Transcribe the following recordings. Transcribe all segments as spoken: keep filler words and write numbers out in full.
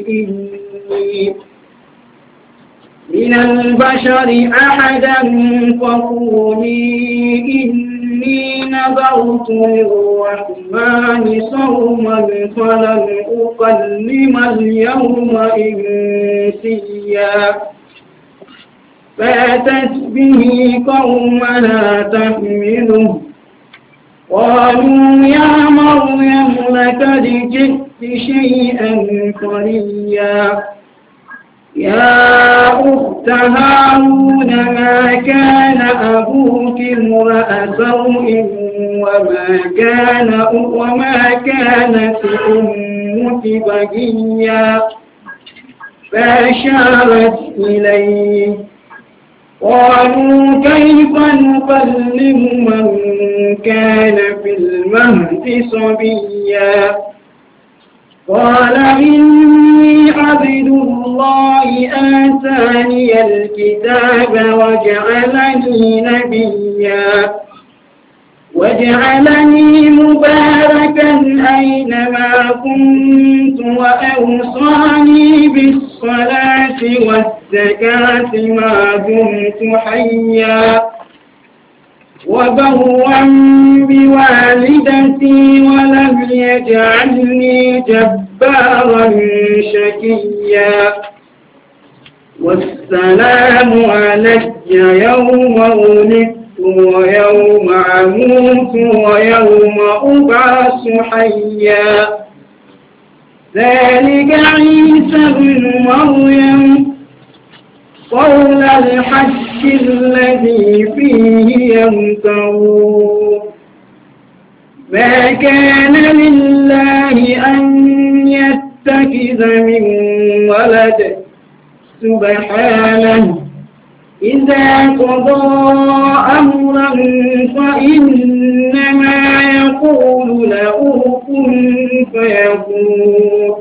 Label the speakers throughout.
Speaker 1: إني من البشر أحدا فقولي إني نذرت للرحمن صوما فلن أكلم اليوم إنسيا فأتت به قومها تحمله قالوا يا مريم لقد جئت شيئا فريا يا أخت هارون ما كان أبوك امرأ سوء وما كان وما كانت أمك بغيا فأشارت إليه قالوا كيف نكلم من كان في المهد صبيا قال إني عبد الله آتاني الكتاب وجعلني نبيا وجعلني مباركا أينما كنت وأوصاني بالصلاة والزكاة ما دمت حيا وبرا بوالدتي ولم يجعلني جبارا شقيا والسلام علي يوم ولدت ويوم أموت ويوم أبعث حيا ذلك عيسى بن مريم قول الحق الذي فيه يمترون ما كان لله أن يتخذ من ولد سبحانه إذا قضى أمرا فإنما يقول له كن فيكون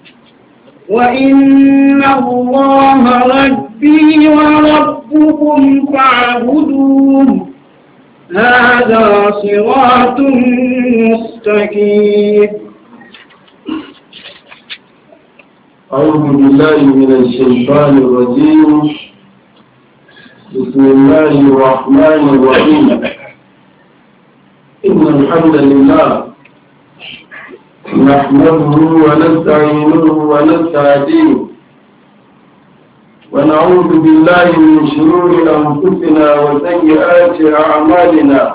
Speaker 1: وإن الله ربي وربكم فاعبدوه هذا صراط مستقيم.
Speaker 2: أعوذ بالله من الشيطان الرجيم. بسم الله الرحمن الرحيم. إن الحمد لله نحمده ونستعينه ونستهديه ونعوذ بالله من شرور أنفسنا وسيئات أعمالنا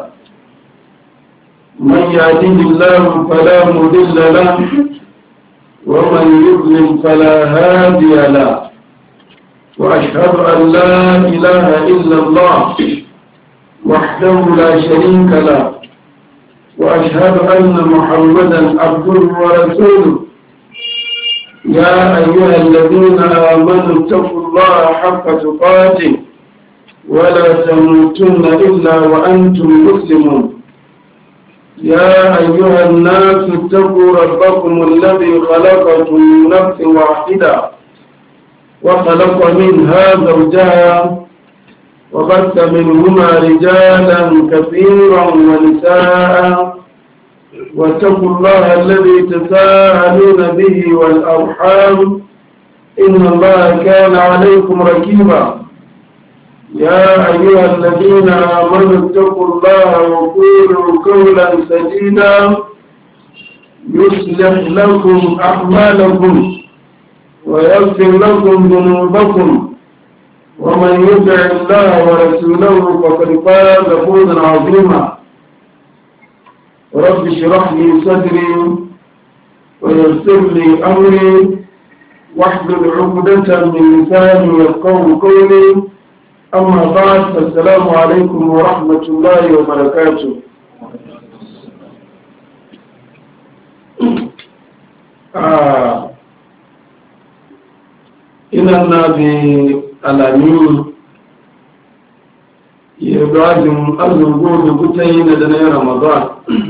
Speaker 2: من يهده الله فلا مضل له ومن يضلل فلا هادي له وأشهد أن لا إله إلا الله وحده لا شريك له وأشهد أن محمدا عبده ورسوله. يا أيها الذين آمنوا اتقوا الله حق تقاته ولا تموتن إلا وأنتم مسلمون. يا أيها الناس اتقوا ربكم الذي خلقكم من نفس واحدة وخلق منها زوجها وبث منهما رجالا كثيرا ونساء واتقوا الله الذي تساءلون به والأرحام إن الله كان عليكم رقيبا. يا أيها الذين آمنوا اتقوا الله وقولوا قولا سديدا يصلح لكم أعمالكم ويغفر لكم ذنوبكم ومن يطع الله ورسوله فقد فاز فوزا عظيما. رب اشرح لي صدري ويسر لي أمري واحلل عقدة من لساني يفقهوا قولي. أما بعد فالسلام عليكم ورحمة الله وبركاته. آه. إننا بالأمين يبعدهم أرزقون بكتين لدنيا رمضان.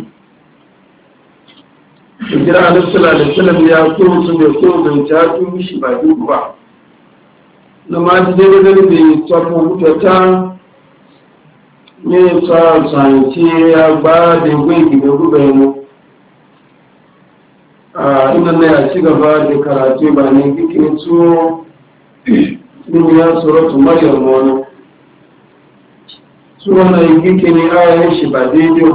Speaker 2: Ikira Alaihi Wasallam ya kuma su da kuma bai ta tun shi ba duk ba. Na ma ji dai da bai tsafo mutata ne sa sanci ya ba da gwi da gube mu. a ina na ya ci gaba da karatu ba ne kike so min ya suratu maryam wani sura na kike ne ayoyin shi ba daidai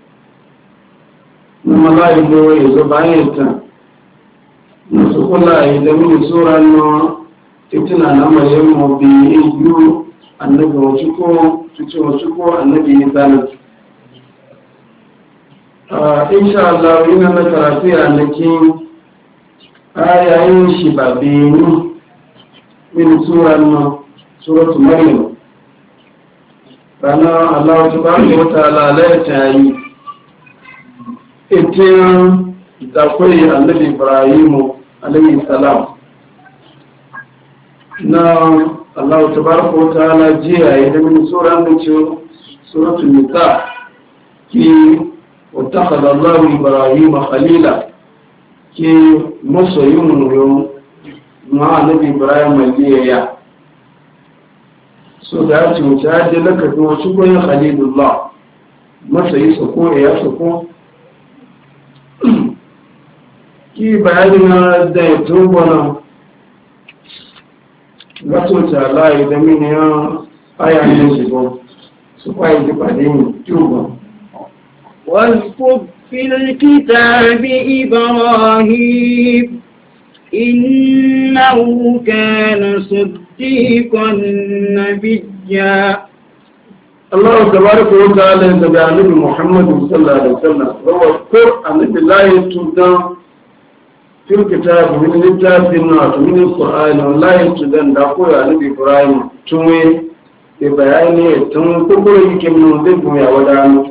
Speaker 2: na malayin da ya zo bayan ta na su kula yi da mini sura na titina na maryam mu bi yi annabi wacce ko tuce wacce ko annabi ya sanar insha Allah ina na karatu a nakin ayayin shi ba beni min sura na suratu maryam rana Allah subhanahu wa ta'ala la tayi itin da koyi annabi Ibrahim alayhi salam na Allah tabaraka wa ta'ala jiya da min sura na suratu nisa ki واتخذ الله إبراهيم خليلا كي مصر يوم مع نبي إبراهيم اللي so da ya ce wuce ya je laka kuma shi ko yin khalilullah masa yi sako ya sako ki bayani na da ya tubo na gato ta layi da mini ya aya ne shi ko su kwaye ji pàdé yin tubo
Speaker 1: واذكر في الكتاب إبراهيم إنه كان صديقا نبيا
Speaker 2: الله تبارك وتعالى يتبع النبي محمد صلى الله عليه وسلم واذكر النبي لا يتبع في الكتاب من الكتاب من القرآن ولا يتبع دقوة النبي إبراهيم توي ببيانه توي كبير يكمل ذنبه يا ودانه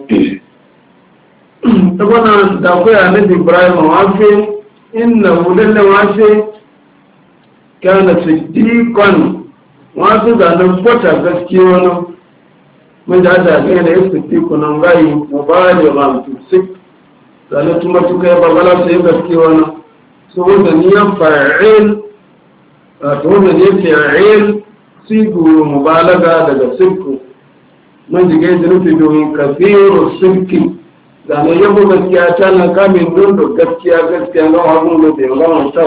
Speaker 2: tabana da akwai annabi Ibrahim wafe inna hudanna wafe kana siddiqan wasu da nan kwata gaskiya wani mun da da ga da siddiqan nan gai mubalighan fi sik sanan tuma tuka ya babala sai gaskiya wani so wanda ni ya fa'il to wanda ne fa'il sigu mubalaga daga sikku mun dige da nufi domin kafiru sikki zane yabo gaskiya ta nan kamin don da gaskiya gaskiya na wajen da bai gama ta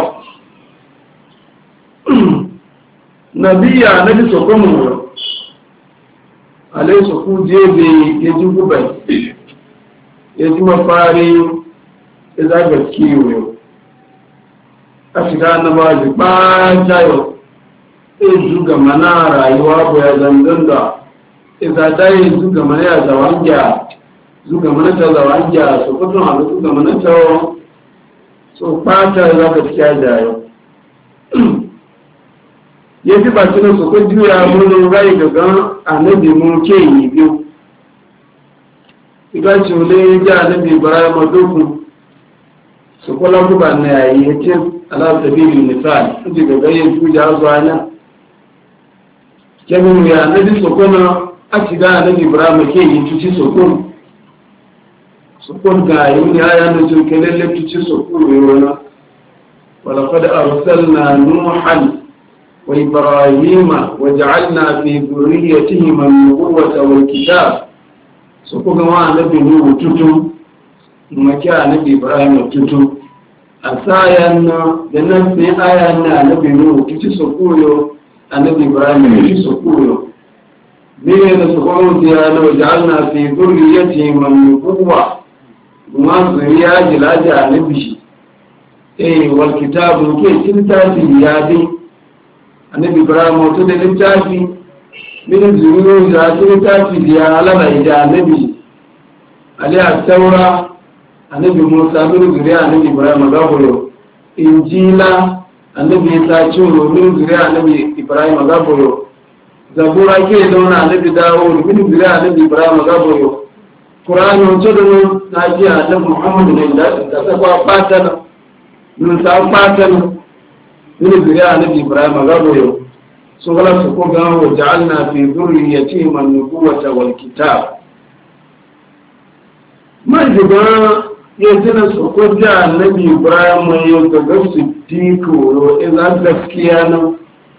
Speaker 2: nabiya na bi sokon mu alai soku jebe ya ji gubai ya ji mafari ya za gaskiya yau a shiga na ba ji ba ta yau ya zuga mana rayuwa ko ya zandan da ya zata yi zuga mana ya zawon gya zuga manata da wanja su kudin abu zuga manata so fata za ka fiya da yau ya fi baki na su kudin ya munu rai gaga annabi mun ke yi biyu iga ce wule ya ji annabi bara madokun su kula buga na yayi ya ce alasabirin misali su ji gaga yin tuja zuwa nan kemin ya annabi su kuna a shiga annabi bara ma ke yi tuci su kuna sukun ga yi aya na jirgin lallafici sukun yana walaqad arsalna nuhan wa ibrahima wa ja'alna fi dhurriyyatihima an-nubuwwata wal kitab sukun ga wa annabi nuhu tutu maki annabi ibrahim tutu asayan da nan sai aya na annabi nuhu tutu sukun yo annabi ibrahim tutu sukun yo ne da sukun ya na wa ja'alna fi dhurriyyatihima an-nubuwwata ma zuriya jilaji a nabi eh wal kitabu ke littafi ya dai annabi ibrahim wato da littafi min zuriyo da littafi ya alama da annabi ali at-taura annabi musa min zuriya annabi ibrahim gaboro injila annabi ta ciro min zuriya annabi ibrahim gaboro zabura ke zauna annabi dawo min zuriya annabi ibrahim gaboro Qur'ani wato da mun naji annabi Muhammad ne da ta saba fatan mun ta fatan min zuriya annabi Ibrahim gabo so wala su ko ga wa ja'alna fi dhurriyyati man nubuwata wal kitab man jiba yadda su ko da annabi Ibrahim ya ga gasu diko idan gaskiya nan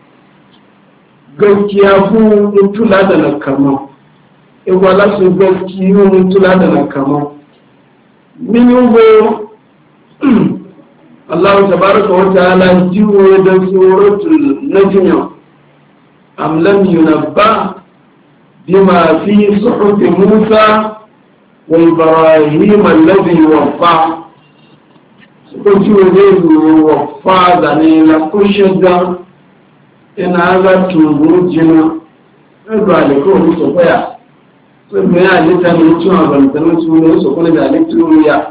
Speaker 2: gaskiya ku mutula da nakama igwala su gaskiyo mutula da nakama min yugo Allah tabaraka wa ta'ala jiwo da suratul najm am lam yunabba bima fi suhuf Musa wa Ibrahim alladhi waffa ko jiwo ne waffa da ne la kushada ina ga tubu jina ba da ko so koya so me ya litani tuwa ban tanu su ne so ko da lituriya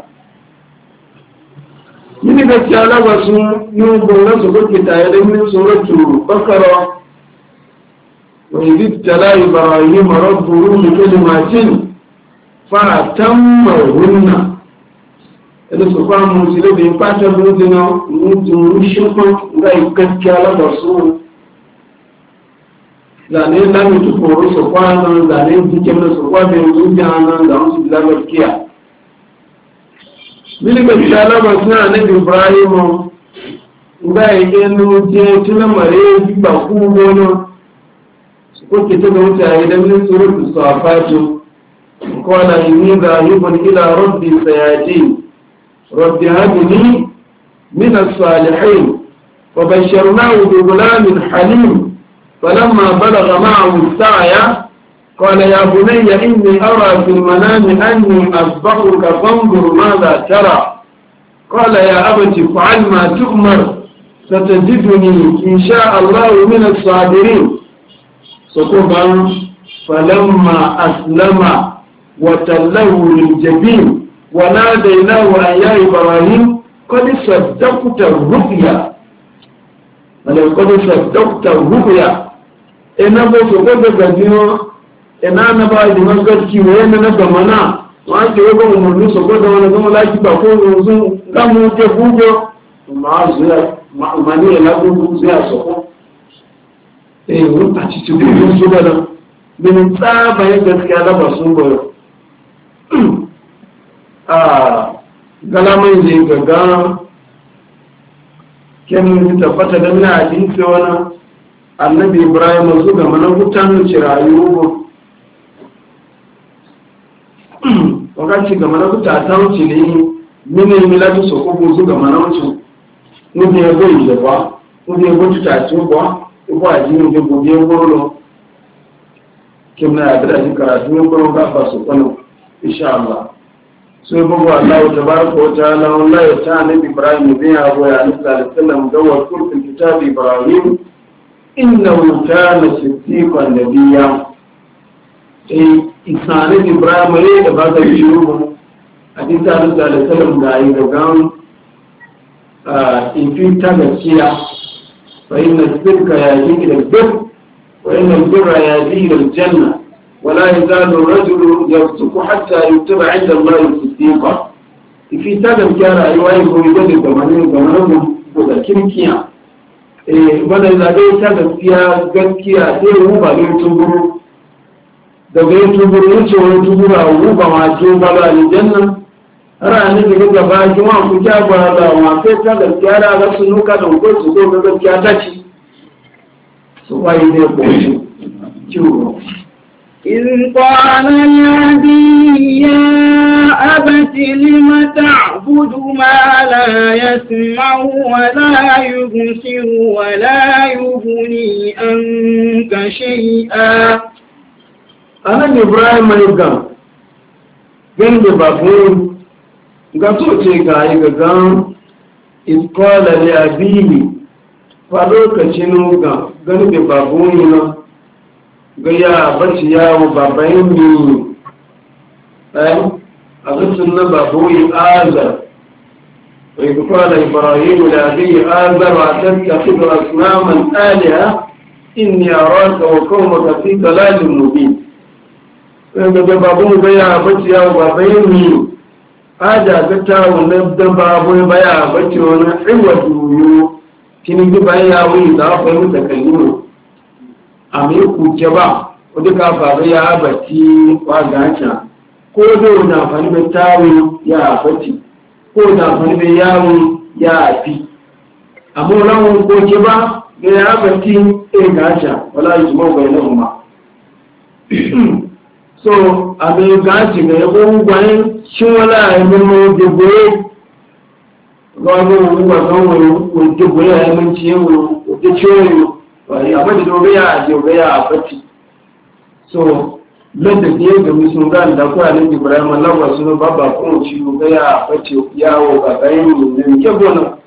Speaker 2: yini gaskiya laba sun yi gona su kuke tare da min suratu bakara wa idh tala ibrahim rabbuhu bi kalimatin fa tammahunna idan su fa mu sile bi fata dudina mu tun shukun ga gaskiya laba su zane lami tu koro su kwana zane jikin da su kwa bin zuciya da wasu da gaskiya mini ga talaba suna annabi Ibrahim ga yake no je tuna mare ba ku gono su ko ke ta wuta idan min suratu safatu qala inni dhahibun ila rabbi sayati rabbi habni min as-salihin wa basharnahu bi ghulamin halim falamma balagha ma'ahu as-sa'ya قال يا بني إني أرى في المنام أني أصبحك فانظر ماذا ترى قال يا أبت افعل ما تؤمر ستجدني إن شاء الله من الصابرين سقطا فلما أسلم وتله للجبين وناديناه أن يا إبراهيم قد صدقت الرؤيا قد صدقت الرؤيا إنه سقط الجبين ina na ba da magarki wa yana na gamana wa ke yaba umarni su gwada wani zama laki ba ko yanzu gamu ke gugu ma zuwa ma'amani ya lagu zuwa soko eh wani a cikin gudun su gada min tsaba ya gaskiya na ba sun goyo a galamai zai gaga kyan tabbata da na hadisi wani annabi ibrahim su gama na hutun cirayu wakati ga mana kuta ta wuce ne mini milatu so ko buzu ga mana wuce nubi ya goyi da ba nubi ya goyi ta ci ba ko a jini da gobe goro kimna ya da karatu ne goro ga ba su kwano insha Allah sai bugu Allah tabaraka wa ta'ala wallahi ta annabi Ibrahim bin ya goya annabi sallallahu alaihi wasallam da wa kurfin kitabi Ibrahim innahu kana siddiqan nabiyya insanin Ibrahim ne da ba zai shiru a cikin tsarin da salam da yi gagan infin ta gaskiya fa inna sirka ya yi da duk wa inna birra ya yi da janna wala yazalu rajulu yafsuku hatta yuktaba 'inda Allah siddiqa infin ta gaskiya rayuwa yi ko da da zamanin zamanin ko da kirkiya eh wanda zabe ta gaskiya gaskiya sai mu ba ne tunguru daga yin tuburu wuce wani tuburu a ruba masu bala aljanna har ne daga gaba ki ma ku kya ba da ma sai ta gaskiya da ga su nuka da ko su ko gaskiya ta ci su wai ne ko shi ciwo
Speaker 1: إذ قال الذي يا أبت لم تعبد ما لا يسمع ولا يبصر ولا يغني عنك شيئا
Speaker 2: anan Ibrahim mai ga gande babu ga to ce ga yi gagan iskola da abihi fa lokacin ga gande babu yana ga ya bace yawo babayin ni eh a cikin na babu yi azar wa iskola Ibrahim da abihi azar wa tattakhidhu asnaman alaha inni araka wa qawmaka fi dalalin mubin daga babu baya bace yawo babayin ni aja ta tawo na da babu baya bace wani iwa duyo kini bi bayan yawo da fa mu takallu ami ku ke ba wanda ka baba ya bati wa gacha ko da na fani da tawo ya bati ko da fani da yawo ya fi amma nan ko ke ba ga ya bati e gacha wala yujma bainahuma so abin gaji ga ya ƙoƙon gwanin shi wala a yi murmur da goye gano ruwa gano wajen goya ya manci yau wajen ciwo a mada dogaya a dogaya a bacci so lada da ya gami sun gani da kuwa nan ibrahim allawa suna babba kuma ci dogaya a bacci yawo ga bayan yin ke gona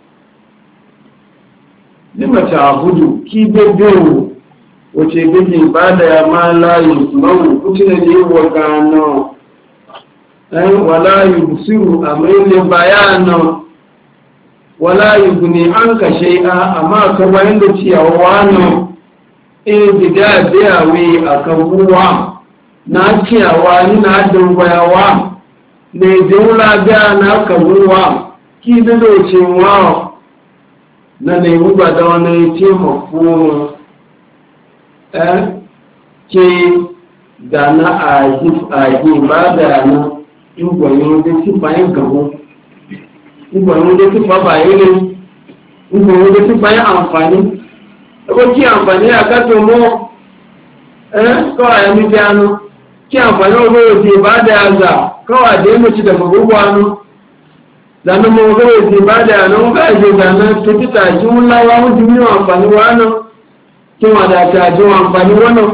Speaker 2: limata abudu ki bebbewo wace bebe ba da ya ma layi mawu kutina da yi wa gano wala yi busiru a mai bayano wala yugni anka shay'a amma ka bayan da ciyawa no e diga da we akan ruwa na ciyawa ni na dangwayawa ne jula da na kan ruwa ki da doce wa na ne mu ba da wani ce mafu eh ke da na aji aji ba da na in gwayo da ci bayan gabo ìgbọ̀nwó jẹ́ tí fọ́bà ilé ìgbọ̀nwó jẹ́ tí báyé àǹfààní ẹgbẹ́ kí àǹfààní àkátò mọ́ ẹ́ kọ́wà ẹ̀mí bí anú kí àǹfààní ogóòdì ìbádẹ́ àgbà kọ́wà dé mú ti dẹ̀fọ̀ gbogbo anú lánà mọ́ ogóòdì ìbádẹ́ àná ń bá ìjọ ìdáná tó títà jí ń láwá ń di nínú àǹfààní wá náà kí wọ́n dàtà àjọ àǹfààní wọ́n náà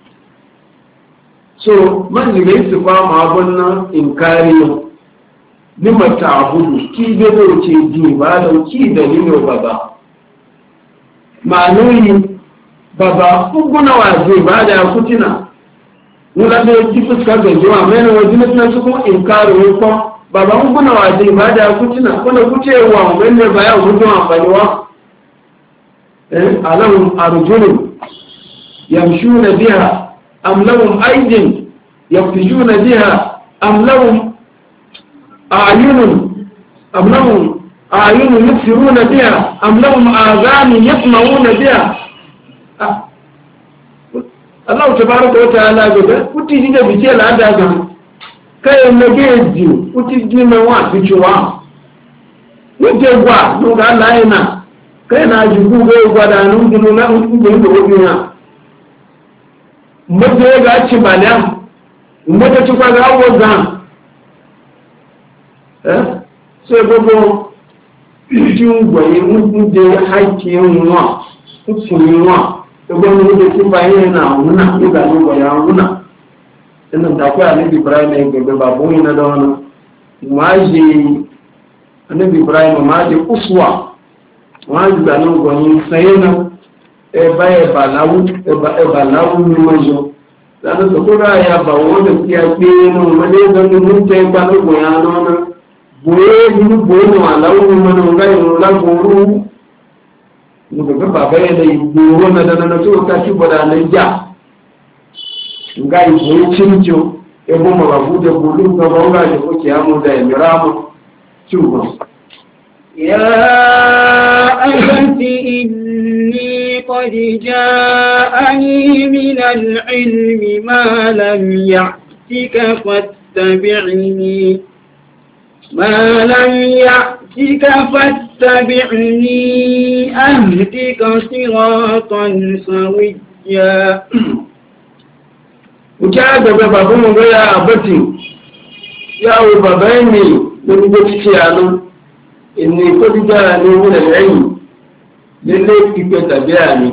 Speaker 2: so mọ́jìlẹ̀ ìsìnkú àmọ́ abọ́n náà ìǹkárí náà lima ta'budu ki da ce ji ba da ki dalilin baba ma'anoyi baba kuguna waje ba da kutina nuna da ki fuska ga jiwa mai na waje na su kuma inkaru ko baba kuguna waje ba da kutina kuna kucewa wanda ba ya mutu amfani wa eh alahum arjulun yamshuna biha am lahum aydin yaftishuna biha am lahum أعين أم لهم أعين يبصرون بها أم لهم آذان يسمعون بها الله تبارك وتعالى قال kuti jide bice la da ga kai na geji kuti jima wa bichuwa nje gwa no ga la ina kai na jugu go gwa da nun dinu na un go do biya mbe ga ci balam mbe ci kwa ga wo ga sai gbogbo tí ń gbọ̀nyí ń dé haiti wọn ń fún wọn gbogbo ní ó dé tí bá yẹn náà wọn náà nígbà ní gbọ̀nyá wọn náà ẹnu ìdàkọ́ àníbi ibrahim ẹgbẹ̀gbẹ̀ bàbá òyìn náà dáwọn máa yẹ àníbi ibrahim máa yẹ kúfùwà wọn á gbà ní gbọ̀nyí sẹ́yìn náà ẹba ẹba láwù ẹba láwù ní wọn yọ lánàá sọkúrò àyà bà wọn lè fi àgbé náà wọn lé gbẹ̀gbẹ̀ ní tẹ́ gbà ní gbọ̀nyá náà boye ni boye no alawu mana ngai no la boru no ga baba ya dai boru na da na to ka ci boda na ja ngai boye cinjo e bo ma babu da bolu ga ba ga ko ki amu da mirama chuba
Speaker 1: ya ayanti inni qad ja'ani min al-ilmi ma lam ya'tika fattabi'ni ما لم يأتك فاتبعني أهدك صراطا سويا وكاد بابا مغيا أبتي يا بابيني من بيتيانو إني قد جاءني من العلم للي كتبعني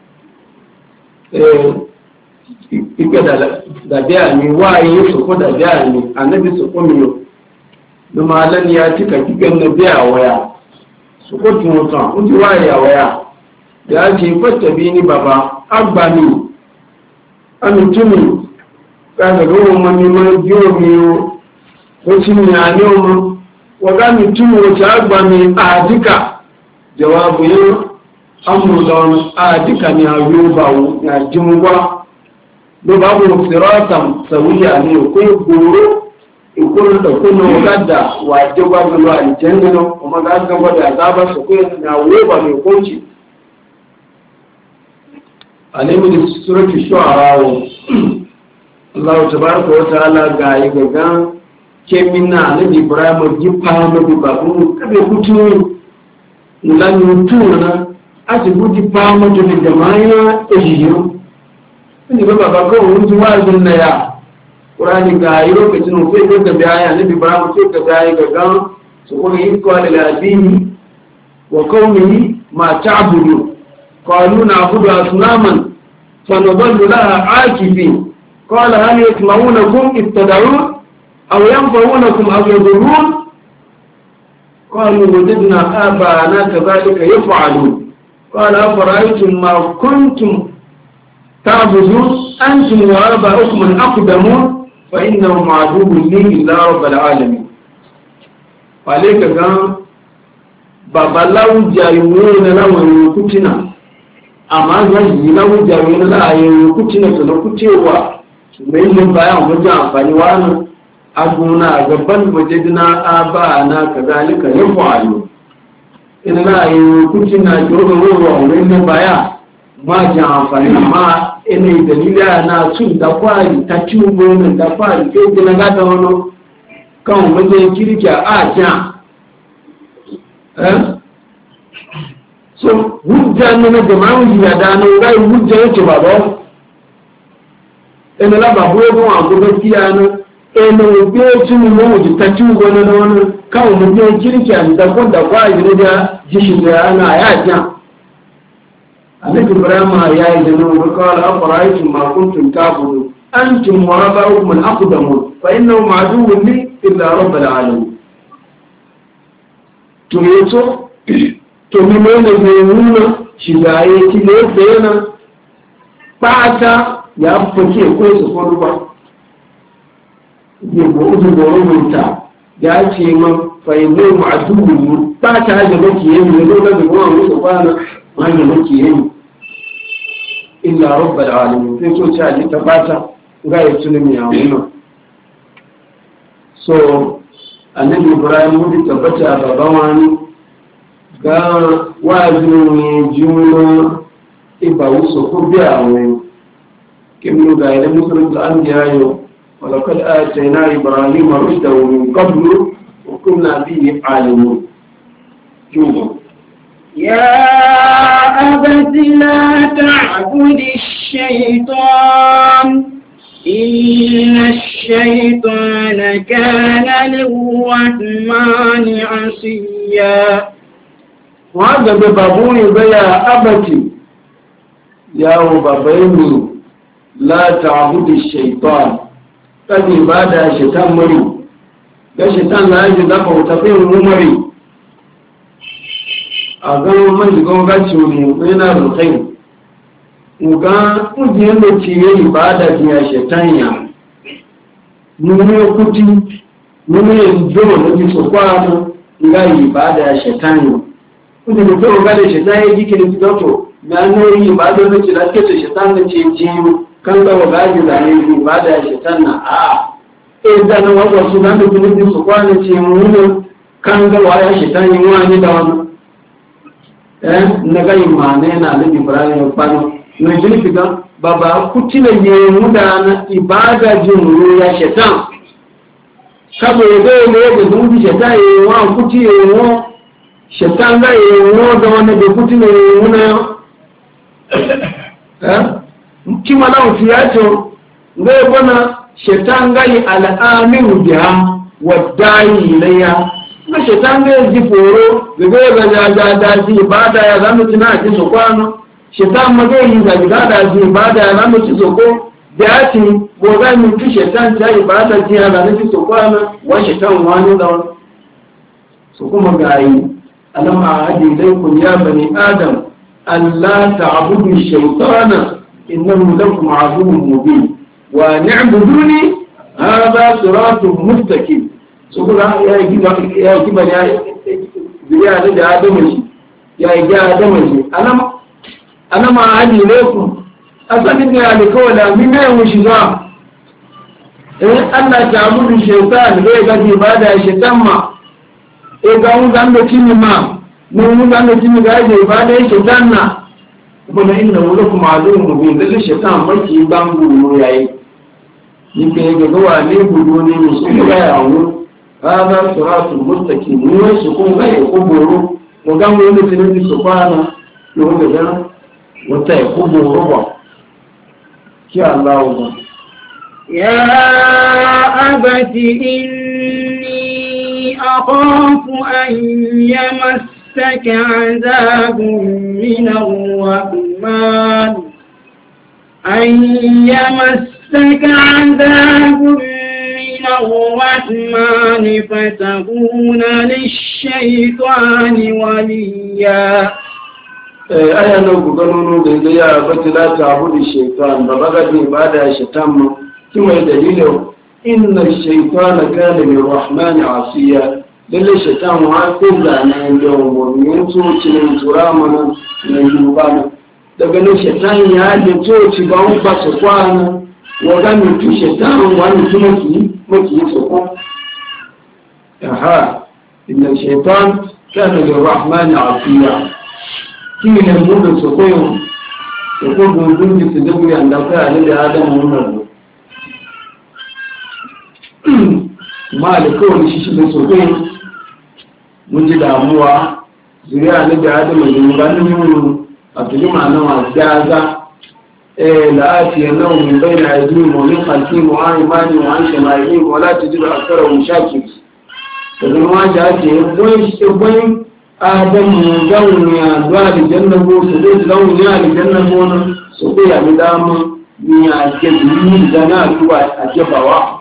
Speaker 1: كتبعني واي سوف تبعني النبي سوف luma lan ya cika kigan na biya waya su kotu mutum kuji waya waya da ya ce fata bi ni baba agba ni amintuni ka ga gowon mani ma biyo biyo wacce ni ya ne mu waga mintuni wacce agba ni a dika jawabu yin amurdan a dika ni a yobawo na jimgwa lo babu siratan sawiya ne ko goro ikuru da kuna wadda waje gwagwalo a jangano kuma ga ga gwada azaba su kai na woba mai kunci alimin suratul shu'ara Allah tabaraka wa ta'ala ga yi gaga kemina nabi Ibrahim jipa mu babu kabe kutu lan yutuna ati buji pa mu da jama'a ejiyo ni baba ba ko mun zuwa zunna ya Qur'ani ga yi lokacin sai ko da bayani nabi Ibrahim sai ka bayi ga gan su kuma yi ko da ladini وقومه ما تعبدون قالوا نعبد أصناما فنظل لها عاكفين قال هل يسمعونكم إذ تدعون أو ينفعونكم أو يضرون قالوا وجدنا آباءنا كذلك يفعلون قال أفرأيتم ما كنتم تعبدون أنتم وآباؤكم الأقدمون فإنهم عدو لي إلا رب العالمين. وعليك قام بابا لو جايوين لو يكتنا أما زي لو جايوين لا يكتنا سنكتوا من bayan wajen amfani wani aguna gaban wajidina abana kazalika yafalu ina na yi kuci na jogo ruwa wurin baya ma ji amfani ma ina dalila na sun da kwari ta tubo min da kwari sai dina gada wani kan wajen kirkiya a jan eh so hujja ne na jama'u ya da no gai hujja yake ba ba ina la babu yau a gobe kiyana ina obe tun mu ji ta tubo na wani kan wajen kirkiya da ko da kwari ne da jishi da ana ya jan annabi ibrahim ya yi da nan qala afara'aytum ma kuntum ta'budun antum wa aba'ukum al-aqdamun fa innahu ma'duwwun li illa rabbil alamin to yato to mi ne ne nuna shi da yake ne bayana bata ya fake ko su ko ruwa ne go uzu go rubuta ya ce man fa innahu ma'duwwun bata da maki yayi ne dole da go musu kwana wani maki yayi illa rabbal alamin sai so ta ji tabbata ga ya tunani ya wannan so annabi ibrahim mu tabbata a gaban wani ga wajin ne juma iba wuso ko biya wani kin ga idan musulunci an biya yau wala kad atayna ibrahim rushdahu min qablu wa kunna bihi alimun juba
Speaker 3: يا أبت لا تعبد الشيطان إن الشيطان كان للرحمن عصيا
Speaker 1: وهذا ببابوني بيا أبتي يا بابيني لا تعبد الشيطان قد بعد شيطان مري يا شيطان لا يجد لك وتفين مري a zama man shiga gaci wani yana da kai ga kungiyar da ke yi ba da biya shetanya nuna kuti nuna yin zama na jiso kwano ga yi ba da shetanya kuma da kyau ga da shetanya jike da fidato na nori ba da nace da ke ce shetan da ce jiyo kan ga wa gaji da ne yi ba da shetan na a e da na wasu su da kuma jiso kwano ce mun kan ga wa ya shetanya wani da wani na gai mane na nabi ibrahim kwano na jirfiga baba kutina ye mudana ibada jin ya shetan kabo ye go le go dun shetan ye wa kuti ye wo shetan ga ye wo da wona be kutina ye muna eh kima na ufiacho ngai bona shetan ga ye al-aminu biha wa da'i ilayya na shetan ga ji foro daga ga da da da ji ibada ya zamu tuna ji so kwano shetan ma ga yi da da ji ibada ya zamu ci so ko da ci go ga mu ci shetan ta ibada ji ya zamu ci so kwano wa shetan wani da so kuma ga yi alama hadi dai kun ya bani adam alla ta'budu shaytana innahu lakum aduwwun mubin wa ni'buduni hadha siratun mustaqim so kuma ya yi ya kiba ya biya da adamu shi ya yi ga adamu shi anama anama hadi ne ku asalin da ya kawai da min ne mu shi zuwa eh Allah ta abudu shaytan da ga ibada shaytan ma eh ga mun dan da kini ma mun dan da kini ga ibada shaytan na kuma inna lakum aduwwun mubin da shaytan maki bangu yayi yake ga gawa ne gudu ne su ga yawo هذا صراط مستقيم ويسكون غير قبور وقام يقول لك سبحانه يقول لك وتيقظ ربع يا الله
Speaker 3: يا أبت إني أخاف أن يمسك يمسك عذاب من الرحمن أن يمسك عذاب من الرحمن فتكون للشيطان وليا.
Speaker 1: aya nan ku gano no da ya bata la ta abu shaytan ba baga bi ibada shaytan mu kuma dalilin inna shaytana kana lirrahmani asiya lalle shaytan wa sai da nan da mu to cin turama na yubana daga nan shaytan ya da to ci ba mu ba su kwana wa ga mu tu shaytan wa mu kuma ki maki su ko aha inna shaytan kana lirrahmani asiya kini ne mun so koyo so ko gungun ji su dubu ya da kai ali da adam mun nan maliko ni shi ne so koyo mun ji damuwa zuriya ali da adam mun ga nan mun a tuli ma'ana wa jaza eh la ati yanau min bayna aydihim wa min khalfihim wa an imani wa an shama'ihim wa la tajidu aktharahum shakirin sannan ma ja ce boy shi boy adamu gawunya zuwa aljanna ko su zai gawunya aljanna ko nan su ko ya mi dama ni a ke duni da na duwa a jebawa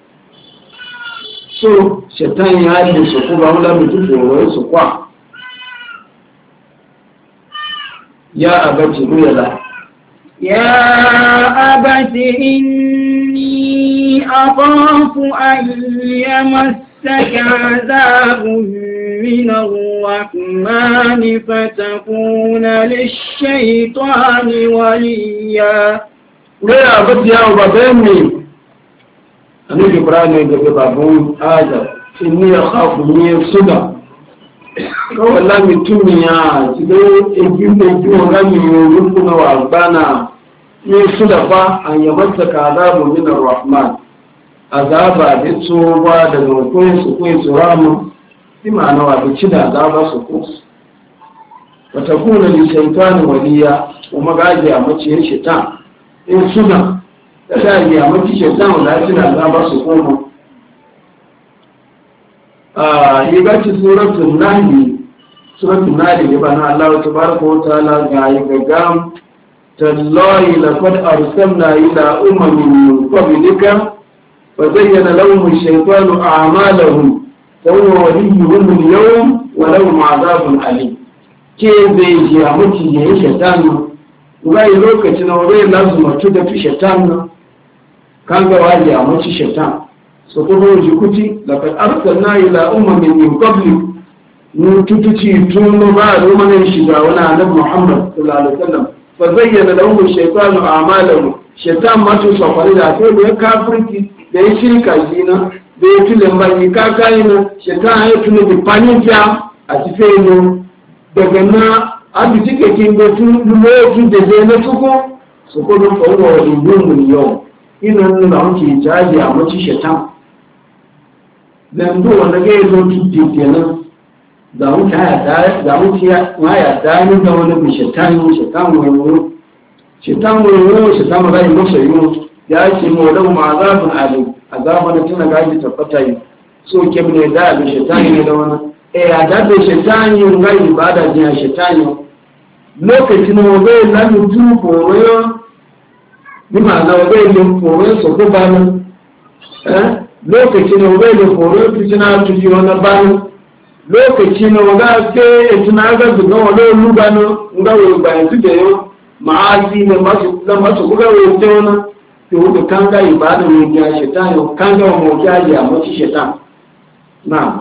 Speaker 1: so shaitan ya yi su ko ba wala mutu ko su kwa ya abati muyala
Speaker 3: ya abati inni akhafu an yamassaka azabun من الرحمن فتكون للشيطان وليا.
Speaker 1: ويا أبتي يا أبتي أنا إبراهيم يقول بابون آدم إني أخاف من الصدى كولا من تميا تدو إجيب إجيب غني يقولون وأربانا من الصدى أن يمسك عذاب من الرحمن عذاب بتصوبة دلوكوين سكوين سرامه ima na wato cida za ba su ko wata kuna li shaytan waliya kuma gaji a maciyar shaitan in suna da gaji a maciyar shaitan wala cida za ba su ko ah yi gaci suratul nahl suratul nahl ne bana Allah tabaraka wa ta'ala ga yi gagam tallahi laqad arsalna ila ummin min qablika fa zayyana lahum ash-shaytanu a'malahum فهو وليهم اليوم ولهم عذاب أليم كيف يجي أمتي يهي شيطان وغاي لوكتنا وغاي لازم أتودا في شيطان كان قواجي أمتي شيطان سوكوه جكوتي لقد أرسلنا إلى أمم من قبل نتوتي تونو بعد ومن يشجع ونعلم محمد صلى الله عليه وسلم فزين لهم الشيطان أعمالهم شيطان ما تصفر إذا أتوب يكافرتي ليشرك الزينة da ya tulin baki kaka yi na shekara ya tuni da panitia a cikin ino daga na abu cikakin da tun lumotu da zai na tuko su kudin faruwa wa ilimin yau ina nuna muke jaji a maci shetan zanto wanda ga yi zo tuti kenan za mu haya dani da wani bi shetan shetan wani shetan wani shetan wani masa yi ya ce mu wadda mu azabun alim azaba da tuna gaji tabbata yi so ke ne da da shaitani ne da wannan eh a da da shaitani yin ga ibada ne a shaitani lokacin da wai la mu tu ko wayo ni ma na wai ne ko wayo so ko ba ne eh lokacin da wai ne ko wayo tuna tu ji wannan ba ne lokacin da waga ke tuna ga da wala lu ga no nga wo ba yanzu da yo ma'azi ne masu da masu ga wo te wannan to kanga ibada ne ya shetani kanga mu jaji a mutu shetan na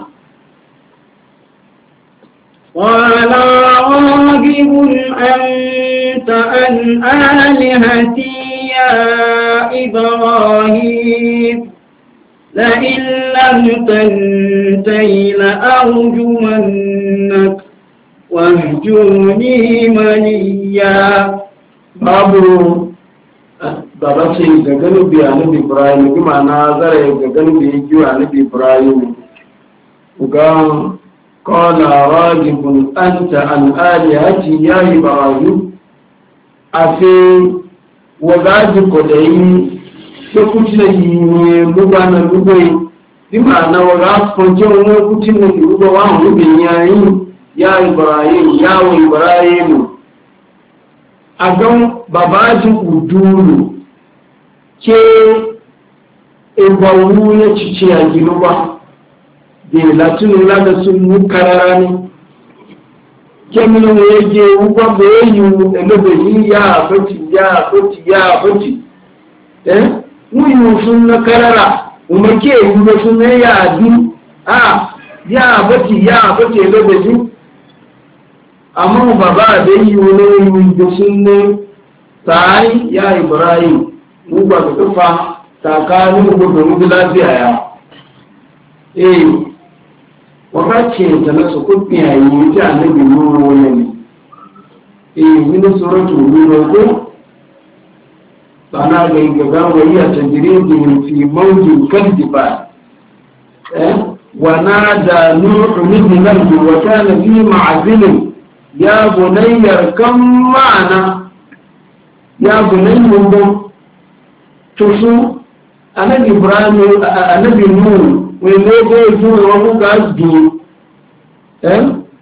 Speaker 3: wala ragibun anta an alihati ya ibrahim la in lam tantahi la arjumannak wahjurni maliya.
Speaker 1: babu baba ce ga ganubi annabi ibrahim bi ma'ana zara ga ganubi yake annabi ibrahim ga qala rajibun anta an alihati ya ibrahim afi wa gaji ko dai ko kuci da yi lugana lugai bi ma'ana wa ga fonje wani kuci ne lugo wa mu bin yayi ya ibrahim ya wa ibrahim a gan babaji udulu ke igbawu ya cice a gino ba da latinu lada sun mu karara ne kemino ya ge ugba ba ya yi elobeyi ya aboti ya aboti ya aboti eh mu yi sun na karara umarke yi da sun na ya adi a ya aboti ya aboti elobeyi amma baba da yi wani da sun ne tsari ya ibrahim mu ba da tufa tsakanin gudu mutu lafiya ya eh wakace da na su kuɗi a yi ta annabi nuna wani ne eh mini suratu nuna ko sana ga yi gaba wani a tajirin fi mawujin kan diba eh wana da nuna min narbi wata na fi ma'azinin ya bunayyar kan ma'ana ya bunayyar don tusu annabi ibrahim annabi nuhu wai ne zai zuwa wani gaji eh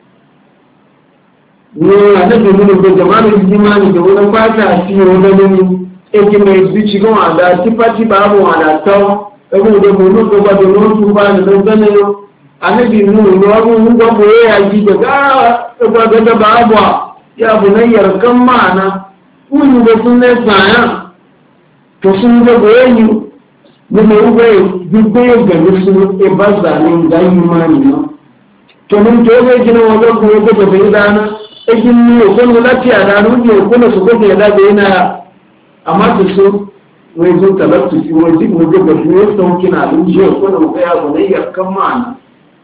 Speaker 1: ne annabi nuhu da jama'ar jimani da wani fata a fiye wani gani ake mai zuci gama da tipati babu wada tau ɗago da bulu ko ba da notu ba da don ganin annabi nuhu ne wani hunga boye ya ji da ga ba da babu ya bunayyar kan ma'ana kuni da sun ne tsaya to sun ga boye yi nínú ọgbẹ́ gbígbé ìgbẹ̀lú sí ẹbázà ní ìdáyé máa nìyàn tó ní tó lé jìnà wọn lọ́gbọ̀n ọgbẹ́ tẹ̀fẹ̀ ìdáná ẹjí ní òkúnnù láti àdánù ní òkúnnù sọgbọ́gbẹ̀ ẹ̀dágbẹ̀ náà àmátòsó wọ́n ètò tàbátù sí wọ́n tí mo gbẹ̀gbẹ̀ fún ó tán kí náà lójú òkúnnù ọgbẹ́ àbọ̀ ní ìyàkan máa nà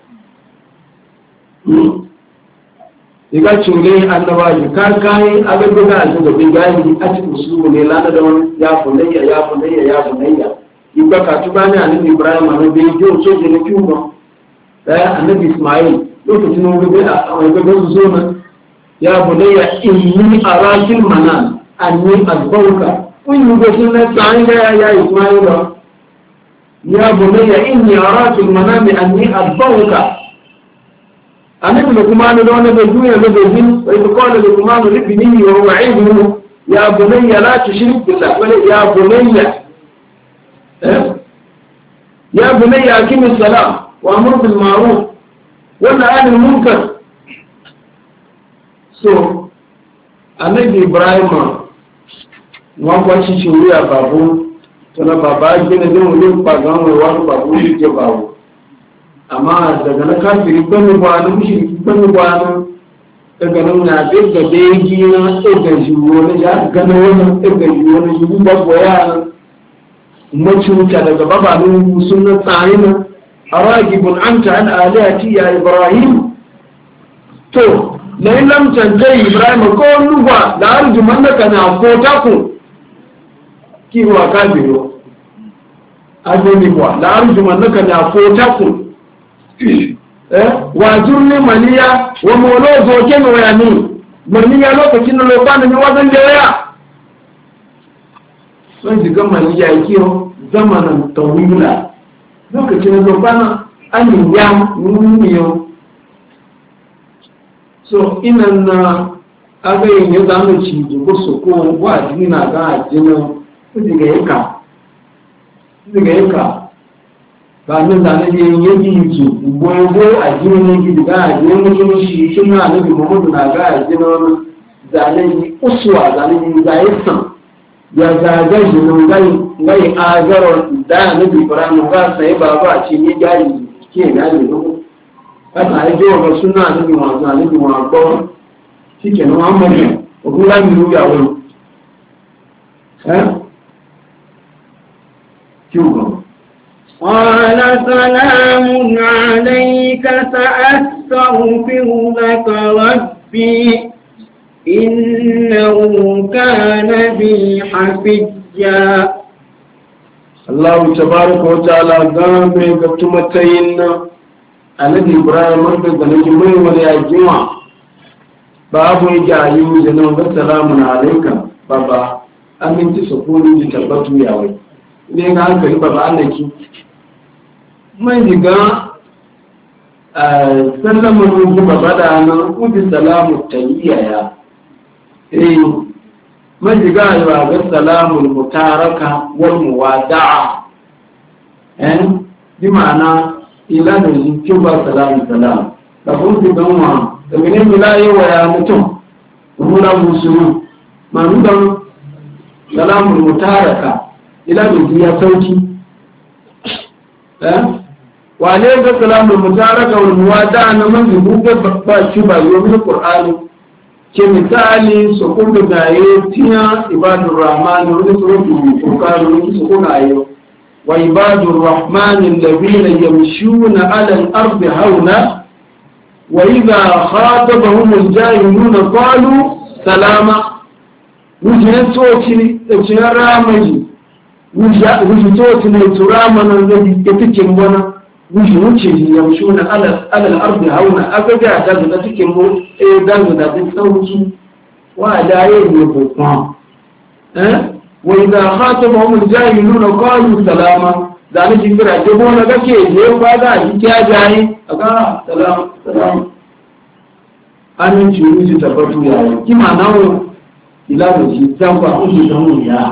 Speaker 1: ìgbà cire annabaji kankanin agbẹ́gbẹ́ àti gọ̀gbẹ̀ gáyì àti kùsùrù ne lánàá wọn ya fúnlẹ́yà ya fúnlẹ́yà ya fúnlẹ́yà ìgbà kàtúbá ní àníbi ibrahim àníbi ìjọ sóòjì ní kí wọn ẹ àníbi ismail ló fi tinú gbogbo àwọn ìgbẹ́gbẹ́ ṣoṣo náà ya bọ̀lẹ́yà ìyí arákìl manan àní àgbọ̀wùkà fún ìlú gbèsè mẹ́ta ń yá ya ismail lọ ya bọ̀lẹ́yà ìyí arákìl manan àní àgbọ̀wùkà àníbi lùkùmánu lọ́wọ́ ní bẹ̀jú yẹn ló bẹ̀jú ìdíkọ́ ní lùkùmánu níbi ní ìyọ̀ wà ìlú ya bọ̀lẹ́yà láti ṣírí bìlà ya bọ̀lẹ́yà يا بني أقم الصلاة وأمر بالمعروف ونهى عن المنكر so annabi ibrahim wọn kọ́ ṣíṣe orí àbàbò tọ́nà bàbá gbẹ́nà bí wọn lè pàgán wọn wá ní bàbá orí ìjọba wò àmá daga na káfìrí gbẹ́nu bọ́ àánú bí ṣe gbẹ́nu bọ́ àánú daga nan na bai ga begi na ɗaga jiwo na ya gana wani ɗaga jiwo na jiwo babba yana macuta daga babanin sunan tsarina a ragibin an ta an aliyati ya ibrahim to na yi lamcan jai ibrahim ko lugwa da arjuman da kana ko taku kiwa ka biyo ajiyar da arjuman da kana ko taku wajur ne maniya wa molo zoke ne wayani maniya lokacin da lokacin da wajen da waya sun shiga maliya kiyo zamanin tawila lokacin da bana an yi ya nuniyo so inan na agayin ya zama ci dubu su ko wa dina ga ajinin su diga yaka diga yaka ba nan da ne yin yi su goyo ajinin ki diga ajinin mutum shi shi na nabi muhammadu na ga ajinin zalai uswa zalai zai san ya zagaye nan gai agarar da na bifiranin ga sai ba ba ce ne gari ke gari da ku kasa ya jiwa ga suna nabi masu nabi masu shi ke nan amurka ko kuma mi ruya wani eh kyuba
Speaker 3: قال سلام عليك سأستغفر لك ربي إنه كان بي حفيا
Speaker 1: الله تبارك وتعالى قام بكتمتين الذي إبراهيم ربك ونجمه وليجمع باب يجايو جنوب السلام عليك بابا أمين تسكوني لتبتو ياوي لين هكذا بابا أنك من يقع sallama rubu babada na ubi salamu tayyaya eh majiga ya ga salamul mutaraka wal muwada'a eh bi ma'ana ila da jinki ba salamu salam da kun ji dan wa da mene milaye wa ya mutum rura musulmi manudan salamul mutaraka ila da ya sauki eh wane ga salamul mutaraka wal muwada'a na man buga babba shi ba yo bil qur'ani ke misali su kuma da ya tiya ibadur rahman wani surutu kokaru su kuma ayo wa ibadur rahman alladhina yamshuna ala al-ardi hauna wa idha khatabahum al-jahiluna qalu salama wujin toci da cin ramaji wujin toci ne turama nan da take wana wuce wuce yamshuna ala al-ardi hauna agaga da da take mu eh dan da da sauki wa da yayi ko kuma eh wa idha khatabahum al-jahiluna qalu salama da ne jira je bona gake je ba da ji kya jayi aga salam salam an ji wuce tabbatu yayi kima nawo ila da ji tamba uji da mu ya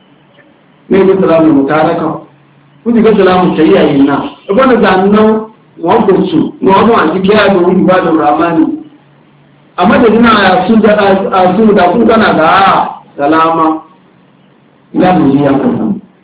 Speaker 1: ne da salamu mutaraka kuji ga salamu tayyayin na ibana zannan wọn su ní ọdún àti kí àdó ìbádọ̀ ramani àmọ́jẹ̀dínà àṣùdà fún kánàdà salama ìlànà yìí ya kọ̀ọ̀tà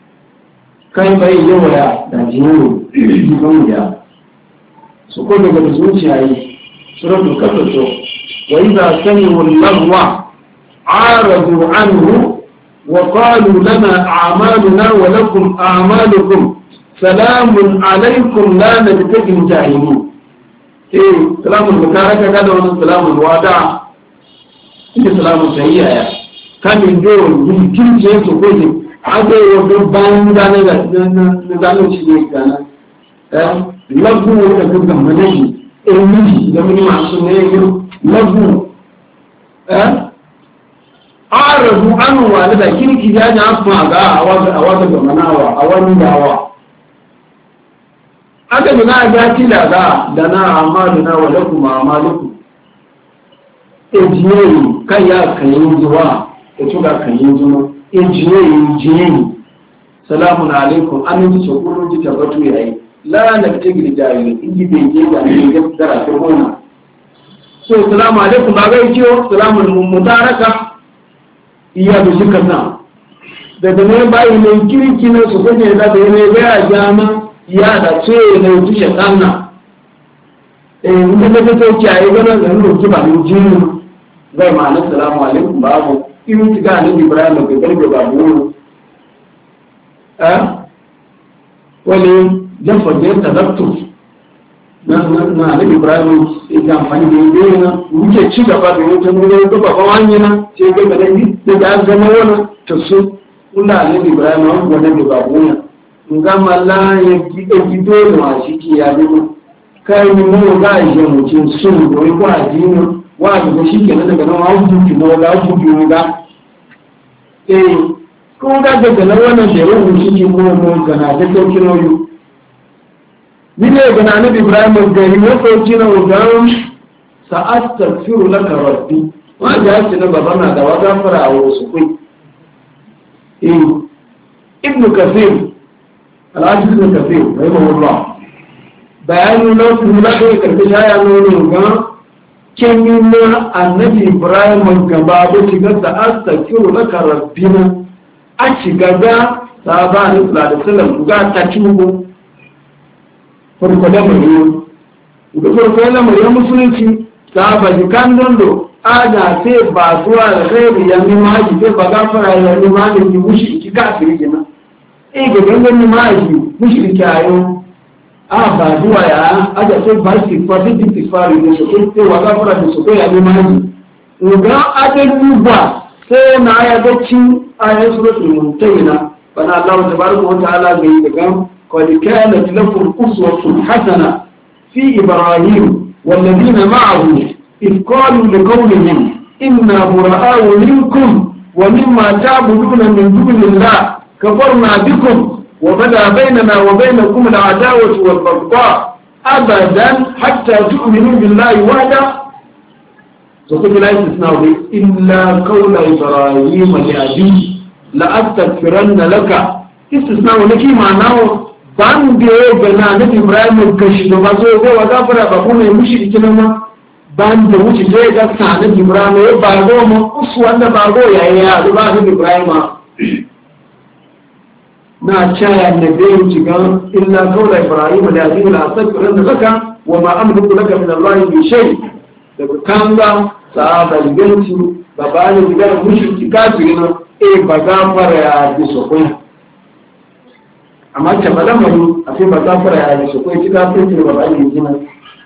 Speaker 1: kai bai yawa ya da jiro jikin ya su ko daga da zuciya yi suratul kafato wa idza sami'u al-lagwa aradu anhu wa qalu lana a'maluna wa lakum a'malukum salamun alaikum la nabtaghi jahilin eh salamun mutaraka kada wannan salamun wada ina salamun sayyiya ya kamin dole yin je su koje ade yo ban da ne da da ne ci ne kana eh lagu da kuma manaji eh miji da mini masu ne lagu eh aradu an walida kirki ya ja fa ga awaga awaga da manawa awani dawa aka bi na ga tila ga da na amaluna wa lakum amalukum ejiyeri kai ya kayin zuwa e tuga kayin zuwa ejiyeri jiyeri salamun alaikum an ji shukuru ji tabbatu yayi la na tigri jahili inji bai je da ne ga dara ta gona so salamu alaikum ba ga kiyo salamun mutaraka iya da shi kana daga ne bai ne kirki na su gane da ne ga jama ya da ce ne tushe kanna eh mun da ta ce ai gana da mun ki ba mu jini zai ma na salamu alaikum babu in ki ga ne Ibrahim da garbe babu eh wani jafa da tazattu na na na Ibrahim ya amfani da yake na muke ci gaba da wata mun ga ba wani na ce ga da ni da zama wannan to su kula ne Ibrahim wannan da babu ne ngama la ya gido ma shi ke ya nemo kai ni mu ga je mutum sun da wai kwa dino wa da shi ke daga nan an buki no ga buki no ga eh ko ga daga nan wannan da yau shi ke ko mo gana da dauki noyu ni ne gana na Ibrahim da ni mo ko kina ga sa'astaghfiru laka rabbi wa ja shi na baba na da wa gafara a wasu kai eh ibnu kathir al'ajis na tafi rahimahullah bayanin lokacin da kai karfi shaya nono ga kin yi na annabi Ibrahim gaba da shigar da astaghfiru laka rabbina a shiga ga sahaba ne sallallahu alaihi wasallam ga ta ciwo farko da mai da farko da mai musulunci sahaba ji kan dondo ada sai ba zuwa da kai ya mi ma ji sai ba gafara ya mi ma ne ki mushi ki kafiri kenan eh ga gangan ma ji mushriki ayo a ba duwa ya aja sai ba shi fa bi bi fari ne so ko wa gafara da so ko ya bi mani uga adan ba sai na ya ga cin ayat suratul mumtahina bana Allah tabaraka wa ta'ala ga daga qad kanat lakum uswatun hasana fi ibrahim wal ladina ma'ahu id qalu liqawlihim inna bura'u minkum wa mimma ta'buduna min dunillah كفرنا بكم وبدا بيننا وبينكم العداوة والبغضاء abadan hatta tu'minu billahi wahda to kuma la istisna illa qawla ibrahim li abi la astaghfiranna laka istisna wani ki ma'anawo ban da ya gana na ibrahim kashi da mazo go wa gafara ba kuma mushi dikin ban da wuce zai ga sanin ibrahim ya ba go mu usu wanda ba go yayi ya ba ni ibrahim na caya na bayin cigan illa qawla ibrahim la yadin la astaghfiranna laka wa ma amliku laka min allah bi shay daga kanga sahaba ganci babani diga mushriki kafirin e ba gafara ya bi sokoi amma ta malamari a fi ba gafara ya bi sokoi ci kafirin ba ba ne jina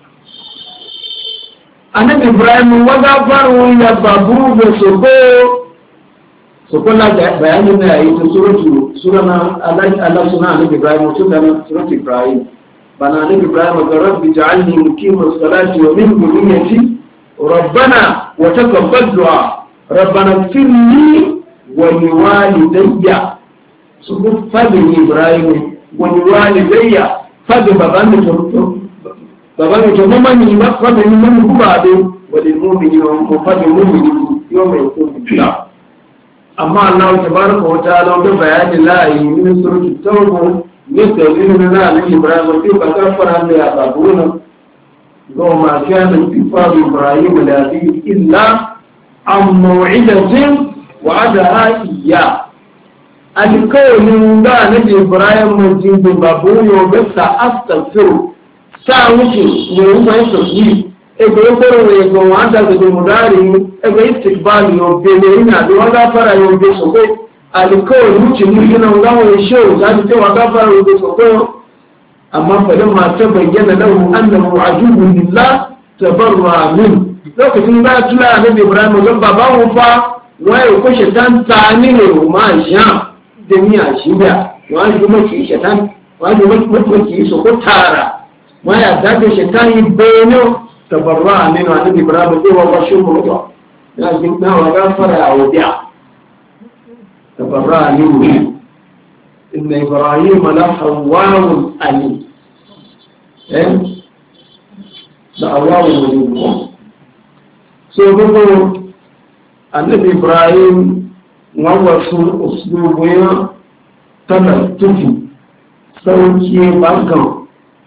Speaker 1: annabi ibrahim wa gafaru ya babu da soko soko la bayanin da yayi ta suratu surana allah allah suna annabi ibrahim to da suratu ibrahim bana annabi ibrahim ga rabbi ja'alni muqima as-salati wa min dhurriyyati rabbana wa taqabbal du'a rabbana ighfir li wa liwalidayya suku fadi ibrahim wa liwalidayya fadi baban to baban to mama ni ma fadi ni mun ku ba do wa lil mu'minina wa fadi mu'minina yawma yakunu billah amma Allah tabaraka wa ta'ala da bayani la yi min suratul tawbah ne dalilin na annabi ibrahim fi bakafara da ya babuna go ma kana intifad ibrahim la bi illa am maw'idatin wa'adaha iya alkawlin da annabi ibrahim majin da babuyo bisa astaghfiru sa wuce ne mai sauki ego yokoro ego wanda da mudari ego istikbal yo bele ina do wanda fara yo be sokwe alkawli wuce ni ina ngawo shehu da ta wanda fara yo be sokwe amma fadan ma ta bayyana lahu annahu ajubun lillah tabarra min lokacin da tula annabi ibrahim ga babawo fa waye ko shetan ta ni ne ma sha da miya shi da wani kuma ki shetan wani kuma ki so ko tara waya da shetan yi bayano tabarra min wa annabi ibrahim ko wa shukru to ya jin na wa gafara wa bi'a tabarra min inna ibrahim la hawwa'un alim eh da Allahu ne so gogo annabi ibrahim wawasu uslubu ya talattufi sauki bankan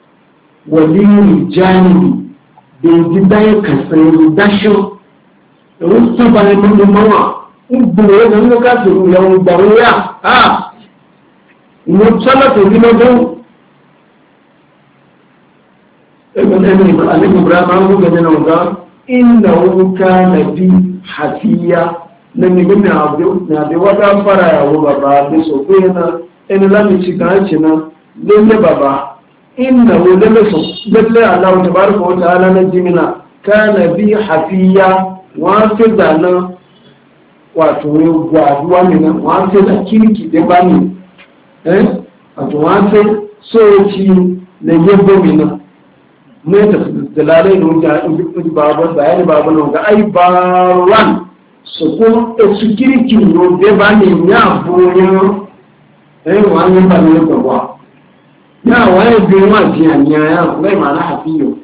Speaker 1: waliyu janibi da yi bayan kasar dashin da wasu bayan nuna mawa ugboro ya zanga kasu yawon gbaro ya a ina tsalata zina don ibn annabi ibrahim an guga da nan ga inna wuka na bi hafiya na nigi na abu na da wata fara yawo baba da so ko yana ina lami ci kan ci na lalle baba inna hu lalle so lalle Allah tabaraka wa ta'ala na jimina kana bi hafiya wa fi da na wato gwaduwa ne na wa fi da kirki da bani eh wato wa fi so ci na yabo mina ne ta dalalai ne da babu bayani babu ne ga ai barwan su ko su kirki no de ba ne ya boyo eh wa ne ba ne ko wa ya wa ne bi ma ji anya ya ngai ma na hafiyo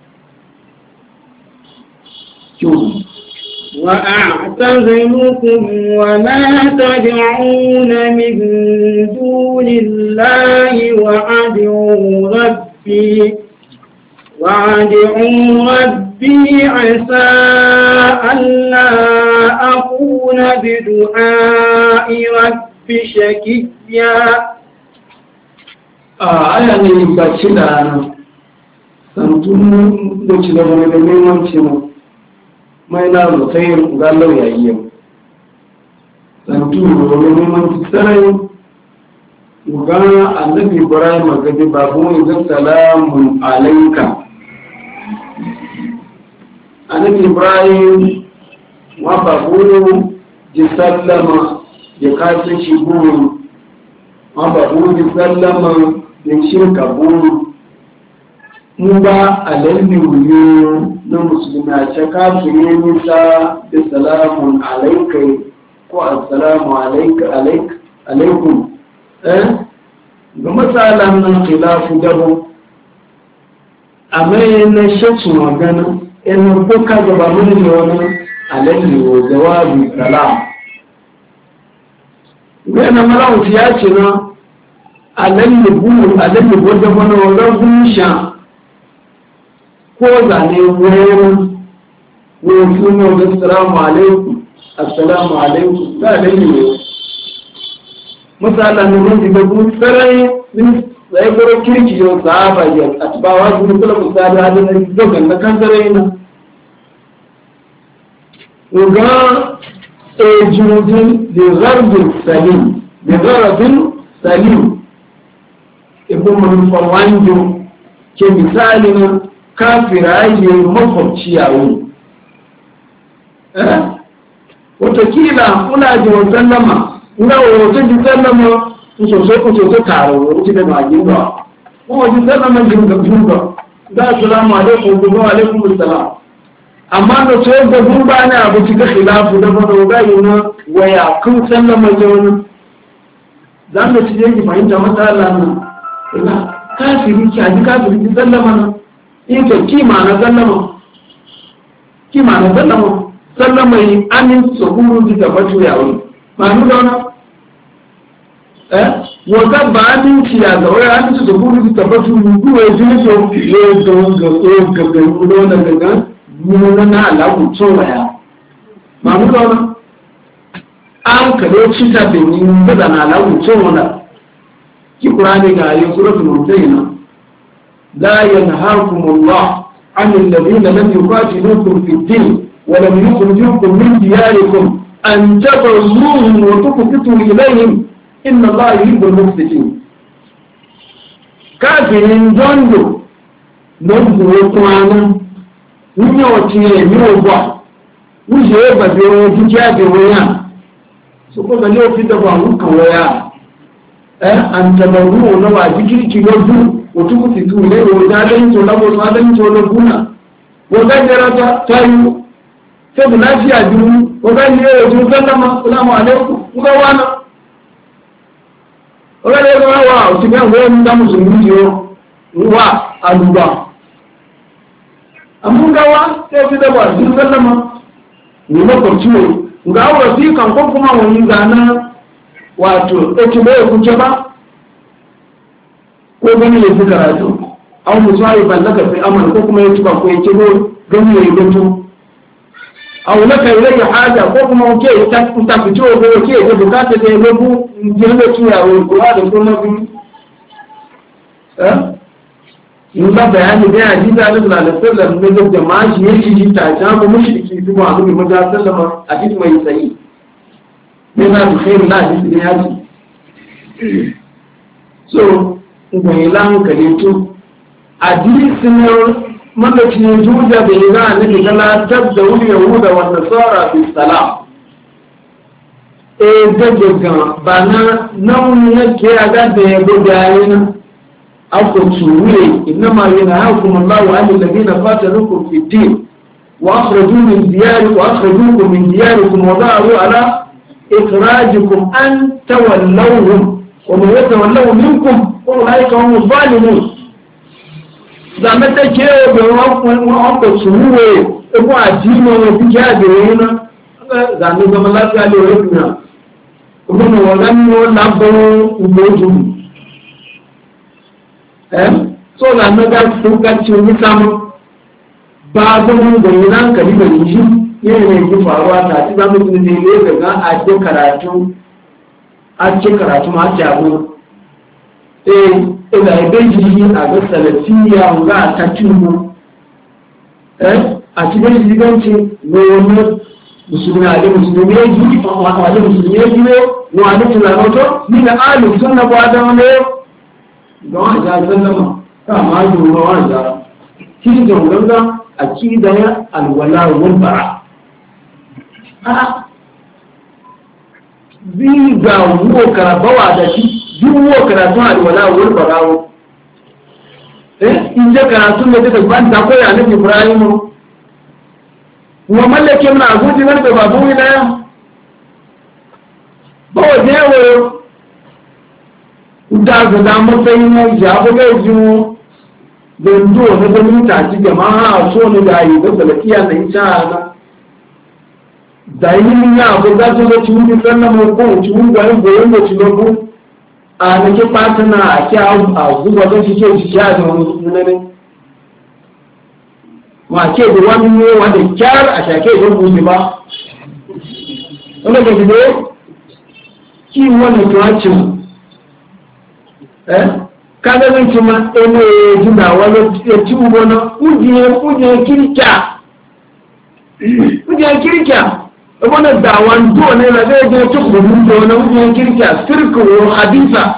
Speaker 3: وأعتزلكم وما تدعون من دون الله وأدعو ربي وأدعو ربي عسى ألا أكون بدعاء ربي شقيا
Speaker 1: aya ne ba ci da santun da ci da wani da neman ci mu mai na rutsayin galau yayi yau santun da wani neman ci sarai ga annabi ibrahim gadi babu idan salamun alaika annabi ibrahim wa babu ji sallama ya kace shi guru wa babu ji sallama ya shirka guru mu ba alalli wuyo na musulma ce kafire nisa da salamun alaika ko assalamu alaika alaika alaikum eh ga matsalan nan khilafu dabo amma yana shaksu magana ina ko ka gaba mun ne wani alalli wa jawabi salam yana mara ya ce na alalli bu alalli wanda bana wanda gunsha ko zane wurin wurin sunan da assalamu alaikum assalamu alaikum da alalli ne misala ne mun diga gun sarai min sai goro kirki yo sahaba ya atbawa gun kula musali hadin da dogan na kan sarai na uga ejudin li gharbin salim li gharbin salim ibn mun fawanjo ke misali na kafira yi makwabci yawo eh wata kila kuna ji wannan lama nga wata ji sallama sosai ko sosai taro wuce da magin ba ko ji sallama jin ga jumba da assalamu alaikum wa alaikum assalam amma da sai da gumba ne abu ci ga khilafu da bada ga yana waya kun sallama jawani dan da ci yake fahimta mata Allah nan ina kafiri ki aji kafiri ki sallama nan in to kima na sallama kima na sallama sallama yi amin saburu di tabbatu ya wani manu da wani eh wata ba aminci ya ga wani aminci da kuma da tabbatu rubu ya ji ne to ya don ga ga ga ga da ga ga mun na alaku tsowaya manu da wani an kado cita da ni da na alaku tsowaya ki qur'ani ga ayi suratul mumtahina la yanhaakum Allah an alladhina lam yuqatilukum fid din wa lam yukhrijukum min diyarikum أن تبروهم وتقسطوا إليهم إن الله يحب المقسطين كافرين جندو نبذو وطوانا نيوتي نيوبا وجيبا بيوتي جابي ويا سوكونا ليو في دفع وكا ويا أن تبروهم نوا ذكري كيلوزو وتقسطوا إليهم وزادين تولبو زادين تولبونا وزادرة تايو sai da lafiya biyu wadda ne ya zo sallama salamu alaikum kuka wana wadda ne ya zama wa su kan wani da musulmi yiwu wa a duba amma gawa sai fi daba sun sallama ne makwabci ne ga wasi kan ko kuma wani zana wato ɗauki bai kuce ba ko gani ya fi karatu an musu haifar ballaka sai amana ko kuma ya ci ba ko ya ce gani ya yi gato aw laka ilayya haja ko kuma ke ta ta fito ko ke da bukata da lobu jirga tuya wa ko da kuma bi eh in ba bayani da hadisi da Allah sallallahu alaihi wasallam da jama'a shi yake ji ta ta ko mushriki su ba su maza sallama a cikin mai sai yana da khairu la hadisi ne yaji so in ga ilan kaleto hadisi ne mallaki juja da ina annabi kana tabda wani yahuda wa nasara bi salam e daga bana nan yake aga da yabo da yana ako tuwe inma yanhaakum Allahu 'anil ladina qataluukum fi din wa akhraju min diyarikum wa akhrajukum min diyarikum wa da'u ala ikhrajikum an tawallawhum wa man yatawallahu minkum fa ulaika hum zalimun zama ta ke wakon suruwe ikon addini wani fi kyaɗe wani na zane zama lafiya da wani duniya kuma na wani wani labarin ugoju eh so na na ga fukaci wani samun ba zama da yi nan kari da yi yin ne ki faruwa ta ci zama su ne ne daga ake karatu ake karatu ma ake abu eh ina ebe jiri a ga salafiya ga ta tubu eh a cikin jiganci wani musulmi a da musulmi ya ji wani musulmi ya ji wani tunanoto ni da alu sunna ba da wani don a ja sallama ta ma yi ruwa wani ja kiri da ganga a kiri da ya alwala wani bara a bi ga wo karabawa da shi duk karatun alwala wani barawo eh in je karatun da daga ban ta koya na Ibrahim wa mallake mun aguji wanda babu ina ya ba waje wo da ga da mu sai mu ya ba ga ju don do na ganin ta ci jama'a so ne da yi da salafiya na insha Allah da yi min ya ko da so ci mun sannan mu ko ci mun ga goyon da ci lobu a na ke patana a ke a zuwa da shi ke ci ya da mun ne ma ke da wani ne wanda kyar a shake da gobe ba wanda ke da ki wannan tuwacin eh kada zan ci ma ene jina wani ya ci ubona ujiye ujiye kirkiya ujiye kirkiya ubona da wando ne na zai je ci gudun da wani ujiye kirkiya sirku hadisa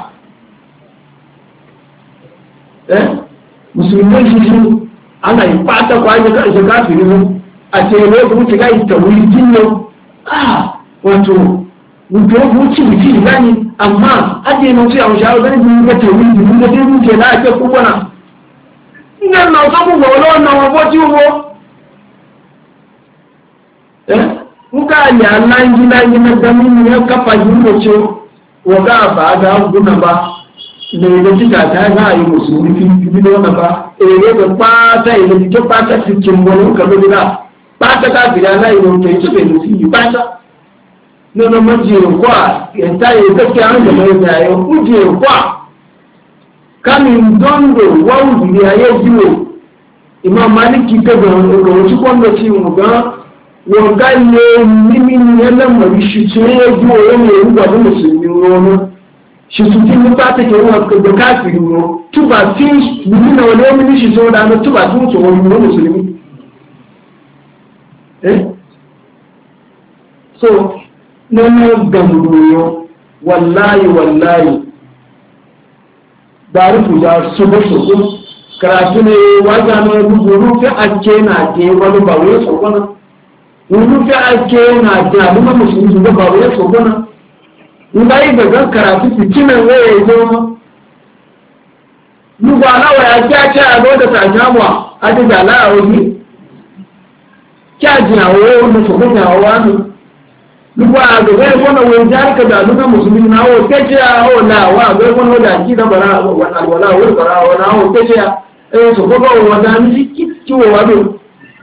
Speaker 1: eh musulmai shi shi ana yi fata kwaje ka shi kafiri a ce ne ku ci ga tawili jinno ah wato mutu wuce mutu gani amma ake nan sai a wuce a ganin mun ga tawi mun ga dai muke na ake kubana ina na so mu ga wannan wabo ti wo eh muka ya nan gina gina da mun ya kafa yin ce wa ga ba ga guna ba ne da tika ta ga yi musulmi fi da wannan ba eh ne ga fata ile ke fata cikin wani kazo da fata ka bila na yi to ce bai musulmi fata nínú méjì òkú à ẹ̀ta ìgbẹ́kẹ̀ àwọn ìjọba ìgbà ayọ̀ méjì òkú à kámi dọ́ndò wọ́n ìdílé ayé jíwò ìmọ̀ máníkì tẹ́gbẹ̀ ọ̀rọ̀ tí wọ́n lọ sí ìwọ̀n gan wọ́n ká lè mímí ní ẹlẹ́mọ̀ ìṣùtù ayé jíwò ó lè rúgbà ní mùsùlùmí wọn ṣùtù tí ní bá tẹ̀kẹ̀ wọn kẹgbẹ̀ káàkiri wọn túbà tí nínú ọ̀lẹ́ omi ní ṣùtù wọn dáná túbà tí wọ́n tọ̀wọ́ ní mùsùlùmí. so nínú gbàmùgbòyàn wàláyì wàláyì dárífù ya ṣogbo-ṣogbo karatu ne wájá na gbogbo rufe ake na ke wani bawai ṣogona rufe ake na ke al'umma musulmi da bawai ṣogona in ba yi gagan karatu fitinan waya ya zo nufa alawa ya kyace a zo da sajamuwa a da jala a wani kyajin a wani ṣogona a wani duk wa ga zai kona wani jarka da duka musulmi na hawa kace a hawa na wa zai kona da ki da bara wa alwala wa bara wa na hawa kace eh so ko ba wa da ni ki kiwo wa do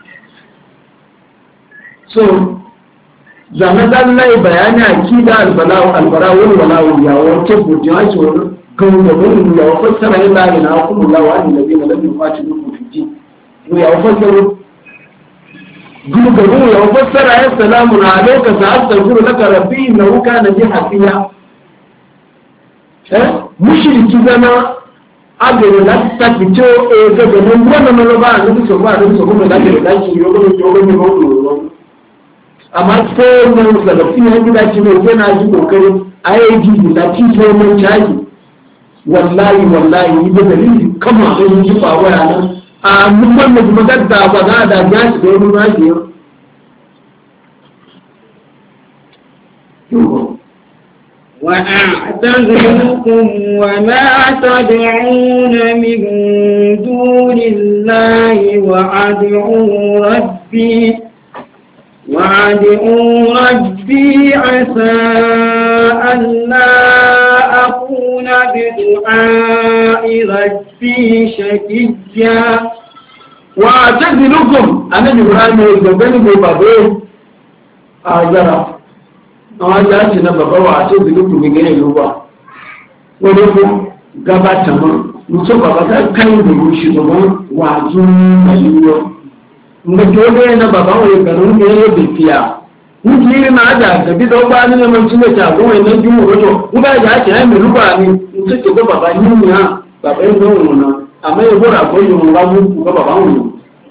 Speaker 1: so zaman dan lai bayani akida albala wa albara wa wala ya wa ce bu ya ce wa kan da mun ya wa fassara ila ila kullu la wa annabi lam yuqatilu fi din ya fassara gugu ya fassara ya salamu alayka sa astaghfiru laka rabbi innahu kana bi hafiya eh mushriki zama agere la takito e ga ga mun wannan mun ba ni so ba ni so kuma da ke da shi yo ko yo ko ni ko amma sai mun da fi ne gida ci ne yana ji kokari ayi ji da ci sai mun caji wallahi wallahi da dalili kama da yi ba waya nan a mun da magadda ba ga da gashi da wani raji
Speaker 3: وأعتزلكم وما تدعون من دون الله وأدعو ربي وأدعو ربي عسى ألا أكون بدعاء ربي شقيا
Speaker 1: وأعتزلكم أنا إبراهيم يقبل بابه أجرا àwọn ajáàtì náà bàbá wà àti ìbìlúkù gẹ́gẹ́ ìlú wà wọ́n ló fún gábàtà mọ́ nítorí bàbá tá káyìn ìdòwò ṣùgbọ́n wà tún àyíwọ́ nǹkan tó gẹ́gẹ́ náà bàbá wọn ìgbàlú ń gẹ́gẹ́ lóde fi à ń kí ní máa dà gẹ̀bí tó bá nínú ọmọ tí mẹ́ta àwọn ẹ̀mẹ́ bí wọ́n rọ́jọ́ ń bá ìjà àti àìmọ̀ ìlú wà ní nítorí tó bàbá yìí ní hàn bàbá yìí náà wọn náà àmọ́ ìwọ́n àgbọ̀ yìí wọn wá mú bàbá wọn lò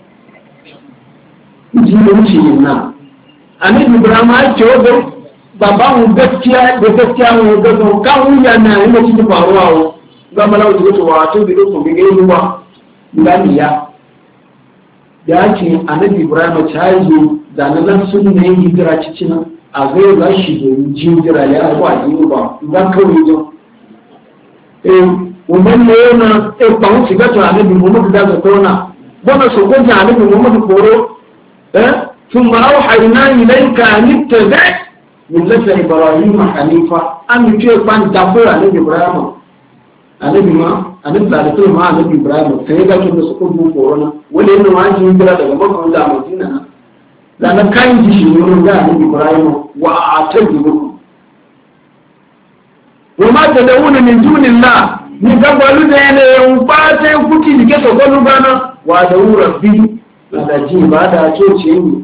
Speaker 1: ń jí ló ń ṣe yìí náà àmì ìbùrà máa jẹ́ ọgbẹ́ bàbá wọn gaskiya da gaskiya wọn gaza kawun ya na yi mace ta faruwa wa gama na wajen wato wato da yau kuma gani ruwa milaniya da ya ce annabi ibrahim ta yi zanen sun ne yi hijira cikin a zai za shi domin ji hijira ya haifu a yi ba zan kawai yau eh wannan ne yana eh ba mu shiga to annabi muhammadu da ga tona bona so ko ji annabi muhammadu koro eh ثم أوحينا إليك أن اتبع millata ibrahim hanifa an ce ban dafura ne ibrahim annabi ma annabi da ta ma annabi Ibrahim sai ga kin da su kudu korona wanda yana ma ji hijira daga Makka da Madina da na kan ji shi ne ga annabi Ibrahim wa a'tabiru wa ma tadawuna min dunillah ni ga balu da yana yan ba sai kuti dike to ko bana wa da rabbi da ji ba da ce ce ni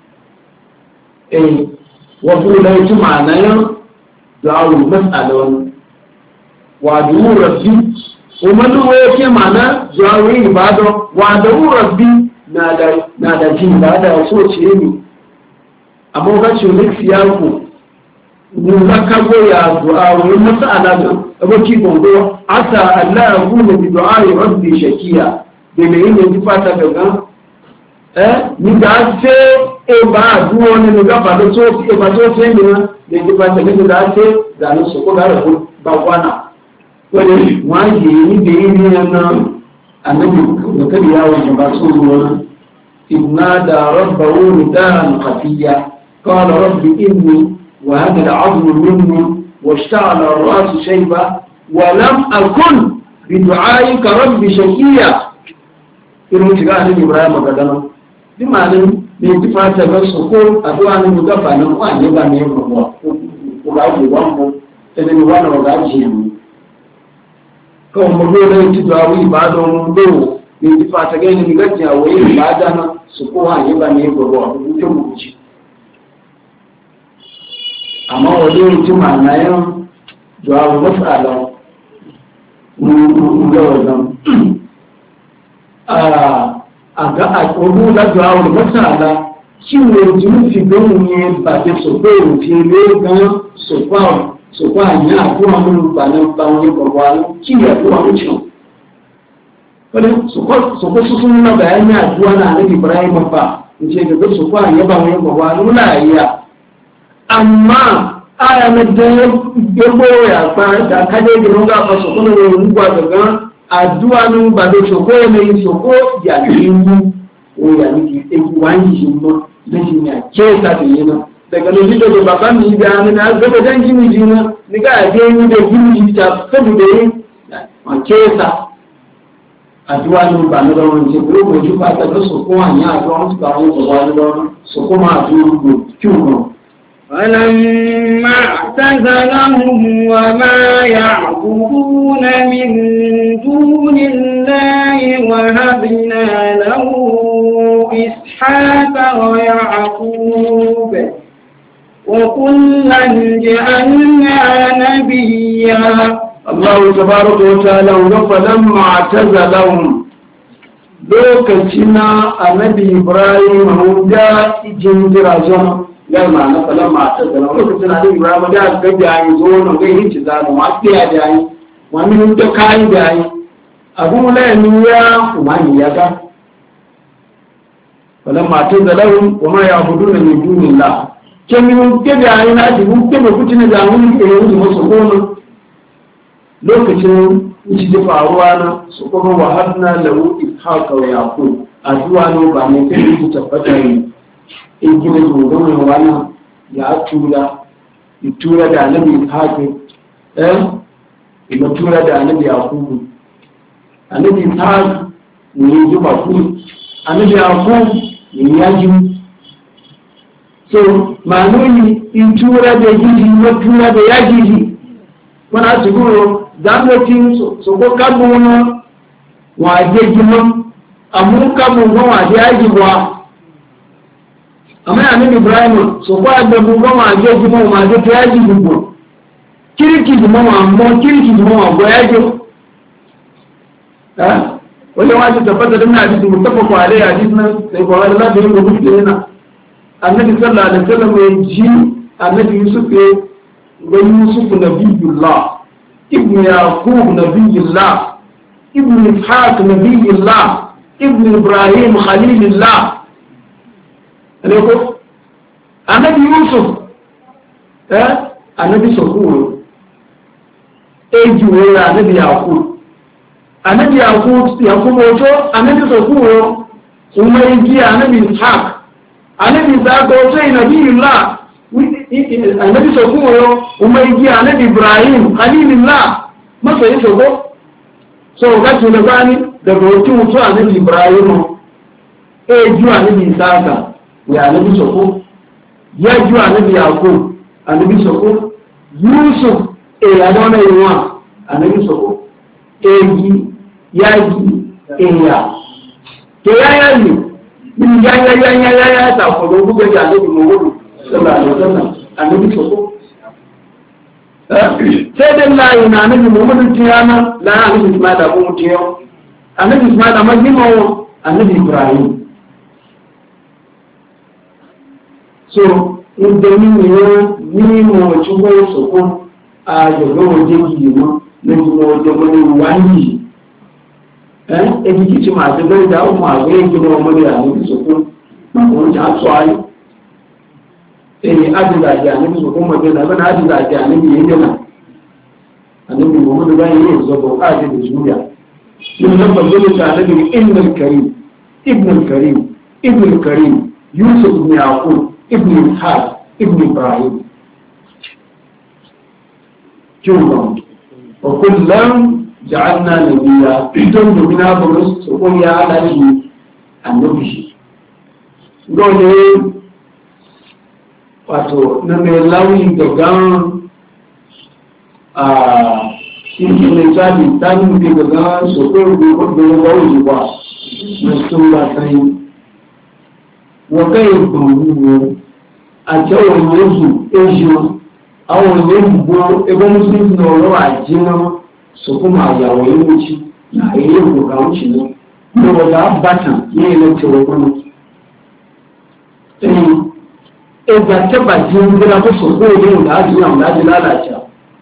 Speaker 1: eh wa kullu tu ma'ana yan da'u mas'alon wa da rabbi umman wa yake ma'ana da'u ibado wa da rabbi na da na da ji ba da so ce ni amma ga shi ne siyaku mun zaka goya du'a wa mas'ala da aboki gongo asa Allah ya kuma bi du'a rabbi shakiya da me yin ji fata daga eh ni da ce e ba duwo ne ni ga ba da so e ba so sai ni da ji fata ne da ce da ni so ko ga ru ba kwana wani wani ni da yin ni na annabi da kadi yawo ba so ruwa inna da rabbahu nidan khafiya qala rabbi inni wa hada al'azmu minni واشتعل الرأس شيبا ولم أكن بدعائك رب شكيا إنه تقال عن إبراهيم قدنا بمعنى من اتفاق تبسكو أدوان المقفى نموان يبا ميم الله وقعد وامه إذن وانا وقعد كون مقولة يتدعوي بعضهم دو من اتفاق تقال مقجع وإيه بعدنا سكوها يبا ميم الله وقعد amma wajen ji ma'anayen jawabu matsala ga wajen a ga a ƙogu da jawabu matsala shi ne jinufi don ne ba ke so bai rufe ne gan so kwa yi a kuma mun ba nan ba wani babwa ki ya kuma wucin wani so kwa su sun na bayani a duwa na anabi Ibrahim ba in ce ga so kwa yi ba wani babwa nuna iya amma aya na da yabo ya ba da kaje gidan ga fa so kuma ne ruwa daga addu'a nun ba da soko ne soko ya yiwu o ya ni ke wani shi ma da shi ya ke ta da yana daga lokacin da baba mi da ni na gaba dan gini jina ni ga je ni da gini ta saboda yin ma ke ta addu'a nun ba na da wani ko ko ji ba ta da soko anya addu'a su ba wani ba da soko ma addu'a kyuno
Speaker 3: فلما اعتزلهم وما يعبدون من دون الله وهبنا له إسحاق ويعقوب وكلا جعلنا نبيا
Speaker 1: الله تبارك وتعالى فلما اعتزلهم lokacina annabi Ibrahim huda jinjira zama yar ma na falan ma ta da lokacin da Ibrahim da ga da yi zo no ga yin ciza no ma tiya da yi wani mun ta kai da yi abu la ni ya kuma ni ya ga falan ma ta da lahum wa ma ya'buduna min dunillah kin mun ke da yi na ji mun ke ba kucin da mun ke yi musu gono lokacin shi da faruwa na su kuma wahabna lahu ishaqa wa yaqub addu'a no ba ne kai ku tabbata ne in gina dogon wannan ya tura tura da annabi haƙi eh ina tura da annabi yakubu annabi haƙi ne ji ba ku annabi yakubu ne ya ji so manoni in tura da gidi na tura da ya gidi wana siguro zangotin so ko kabu na wa je gima amu kabu na wa je gibwa amma annabi Ibrahim so kwa da buga ma je kuma ma je ta yaji bugo kirki kuma ma mo kirki kuma ma go yaji ha wala waje tabbata da hadisi muttafaq alai hadisi na sai ko Allah da yin rubutu yana annabi sallallahu alaihi wasallam ya ji annabi Yusuf ya ga Yusuf nabiyullah ibn Yaqub nabiyullah ibn Ishaq nabiyullah ibn Ibrahim khalilullah aleko anabi Yusuf eh anabi sokuro eji wo ya anabi Yaqub anabi Yaqub Yaqub ojo anabi sokuro umayji anabi Ishaq anabi Ishaq ojo nabiyullah anabi sokuro umayji anabi Ibrahim khalilullah masa yi soko so ga tuna bani daga wata mutu annabi Ibrahim e ju annabi Isaka ya annabi soko ya ju annabi Yakub annabi soko Yusuf e ya dona yiwa annabi soko e gi ya gi e ya to ya ya ni min ya ya ya ya ya ta ko do buga ya annabi Muhammad sallallahu alaihi wasallam annabi soko sai dai layi na annabi Muhammad tiyana la annabi Ismail da kuma tiyo annabi Ismail amma gimo annabi Ibrahim so inda ni ne ni mo chugo soko a jogo waje ki mo ne mo waje mo ni wani eh e ki ci ma da da o ma ga ki mo mo ya ni soko ma ko ja so ai eh adida ya ni soko ma da na adida ya ni ne na annabi Muhammad ba yi zo ko aje da juriya yin nan ban dole ta annabi ibn al-karim ibn al-karim ibn al-karim Yusuf ibn Yaqub ibn Ishaq ibn Ibrahim jumla wa kullam ja'alna nabiyya idan dubina burus so ko ya alaji annabi gole wato na mai lawi gagan a cikin mai tsari tsarin da gaga sokon da ya bawo ba na sun ba sai wa kai gbogbo a kyawun yanzu ejiyo awon yanzu ebe musulmi na ọrọ ajiyar su kuma yawon yanci na iya goga wuce ne da wadda batan ya yi lantar wakonu ẹgbà tẹ́bà jí ń gbéra tó sọ̀kọ́ ilé ìdájú àwọn láti lálàájá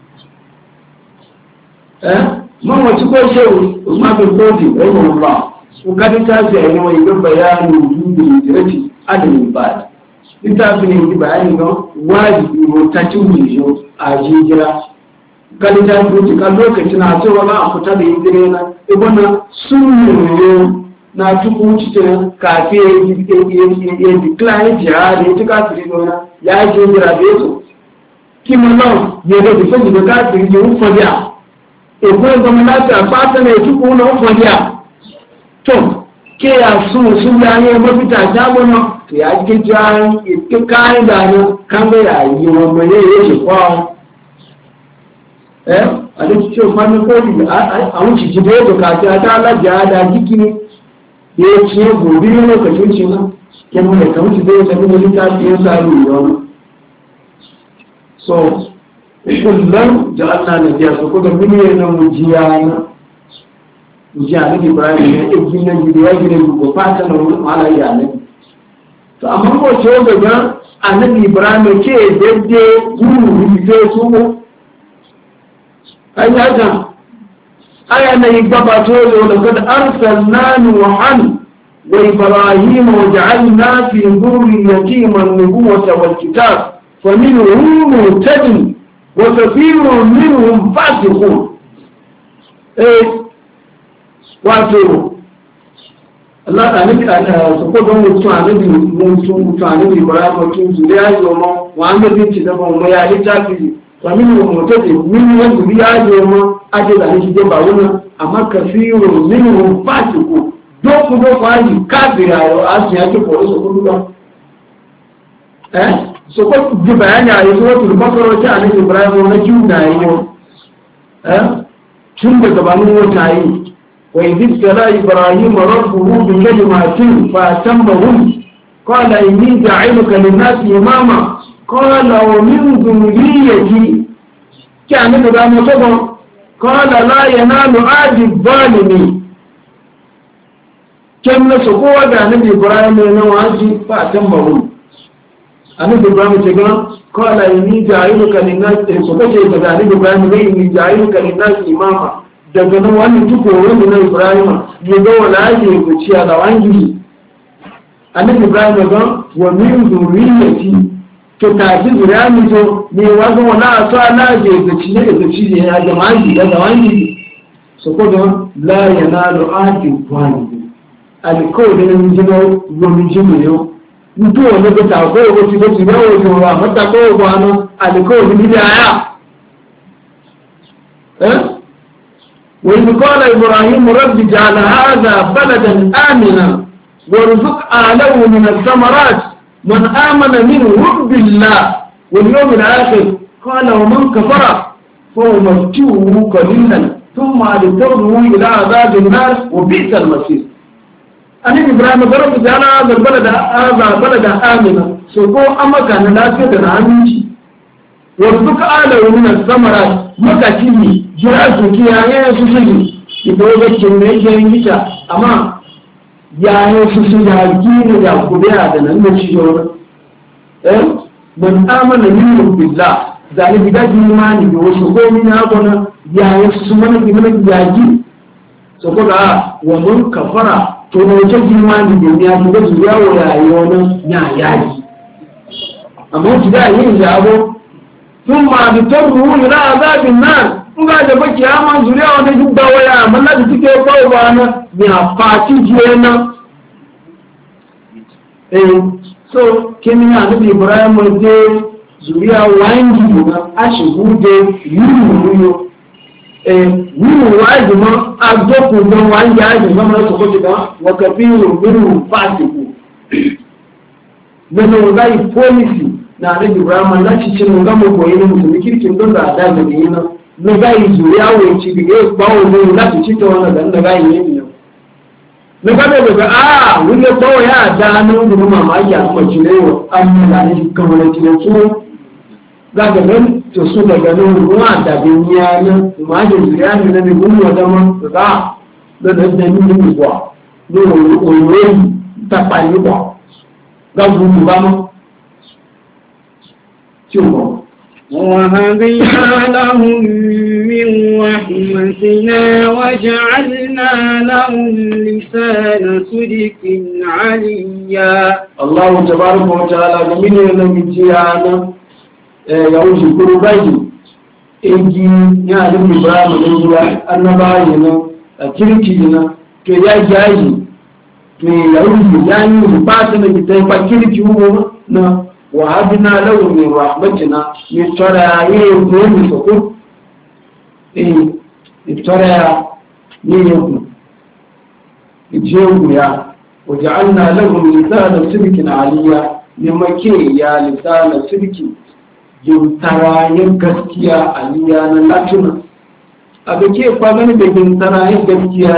Speaker 1: ẹ́ mọ́wọ́n tí kó ṣe òsùnmáfẹ́ bọ́ọ̀dì ẹ̀yìn ọ̀rọ̀ ọ̀gádítà sí ẹ̀yìn ìgbẹ́ bayani ìlú ìdírẹ́tì adìmí báyìí níta fi ní ìdí bayani náà wáyé ìwò tàjí wùyíyó àjíjira gádítà sí ká lókàtí náà tí wọ́n náà fita da ìdírẹ́ náà ẹgbọ́n náà sún na tuku cikin kafe ya decline jihadi ya ci kafiri nuna ya ce jira da yaso kima nan ya ga dukkan da kafiri ya wufa biya ikon zama lafiya fata na ya tuku na wufa biya to ke ya su su ya yi mafita jagona to ya ke jan ike kayan da ne kan ga ya yi wanda ya yi ce kwawo eh a duk ce kwanin kodi a wuce jibe da kafi a ta alajiya da jikini ya ce gobe lokacin shi nan ya mai kamci zai tafi da littafi ya sami da wani so kullum da Allah na biya su kuka miliyan na mujiya na mujiya na Ibrahim ya ɗauki na gidi ya gida gugu fata na wani malayya ne to amma ko ce gaba annabi Ibrahim ke dadde guru zai su ai ya aya na yi gabato yau da kada arsalna nuhan wa ibrahim wa ja'alna fi dhurriyyatihim an-nubuwwata wal kitab fa minhum muhtadin wa kathirun minhum fasiqun eh wato Allah ta nufi a su ko don mutu annabi mutu mutu annabi ibrahim mutu su da ya yi wa annabi ci da ba ya littafi fa minhum muhtadin min wanda ya yi ma ake da shi ba wannan amma kafiru minhum fasiku doku doku aji kafira yo asu yake ko so kudu ba eh so ko ji bayani ayi so to bakaro ta annabi Ibrahim na juna yo eh tun da gabanin wata yi wa idh qala Ibrahim rabbuhu bi kalimatin fa tammahum qala inni ja'iluka lin-nasi imama qala wa min dhurriyyati kana da mutabba قال لا ينال عهد الظالمين كم نسقوا عن إبراهيم نواجي فأتمهم أن إبراهيم تقول قال إني جاعلك للناس سبحانه وتعالى إبراهيم إني جاعلك للناس إماما daga nan wani tuko wani na Ibrahim ya ga wala ya guci da wangi annabi Ibrahim ga wa min zuriyati to ta ji zuriyami to ne wazo wala to ala je guci ne da ci ne ya jama'i da wangi so ko don la yanalu ati wani alkawari na mijino yomi jimiyo mutu wanda ga ta ko ko ti ko ti bawo to wa mata ko ko ano alkawari ni da ya eh وإذ قال إبراهيم رب اجعل هذا بلدا آمنا وارزق أهله من الثمرات من آمن منهم بالله واليوم الآخر قال ومن كفر فأمتعه قليلا ثم أضطره إلى عذاب النار وبئس المصير. أن إبراهيم رب اجعل هذا البلد هذا بلدا آمنا سوكو أما كان لا تدر عنه وارزق أهله من الثمرات مكاتبي جراسو كيايا سوسي يبقى كمية ينجتا أما يا سوسي هالكين يا كبيرة دنا نشيجون من آمن منهم بالله ذلك بدأ إيماني وسوكو من هذا يا سوسمنا كمان ياجي سوكو لا ومن كفر تنوجه إيماني بنيا كده زيا ويا يونا يا ياجي أما جدا ينجابو ثم أضطره إلى عذاب النار nga da baki ya man zuriya wanda duk da waya amma da take kawo ba na ya fati jena eh so kimi ya nabi Ibrahim da zuriya wangi na ashigu da yuru eh yuru waji ma azoku da wangi aji ma na ko da wa kafiru biru fatiku nano gai policy na nabi Ibrahim na ci cin ga mu koyi musulmi kirkin don da da da yana na gayi zuriya wuce da ya bawo ne za su ci ta wani dan da gayi ne biyu na gaba daga a wani bawo ya da nan gudu mamaki a kuma cire wa an da ne kan wani cire su za ka nan to su daga nan ruwa da duniya nan ma da zuriya ne na gudu wa dama da da da da ni ne kwa ne wani ta fani kwa ga gudu ba mu ciwo
Speaker 3: وهدينا لهم من رحمتنا وجعلنا لهم لسان صدق عليا. الله
Speaker 1: تبارك وتعالى من ينمجيانا يوجد قرباجي إنجي يعلم إبراهيم الإنجيل النباينا كيركينا كي يجاجي كي يوجد يعني يباتنا كتابة كيركي هو وهبنا له من رحمتنا يترى يقوم بسكوت إيه يترى يقوم يجيب يا وجعلنا لهم لسان صدق عليا لمكي يا لسان صدق يترى يغسكيا عليا نلاتنا أبكي فاغني بيترى يغسكيا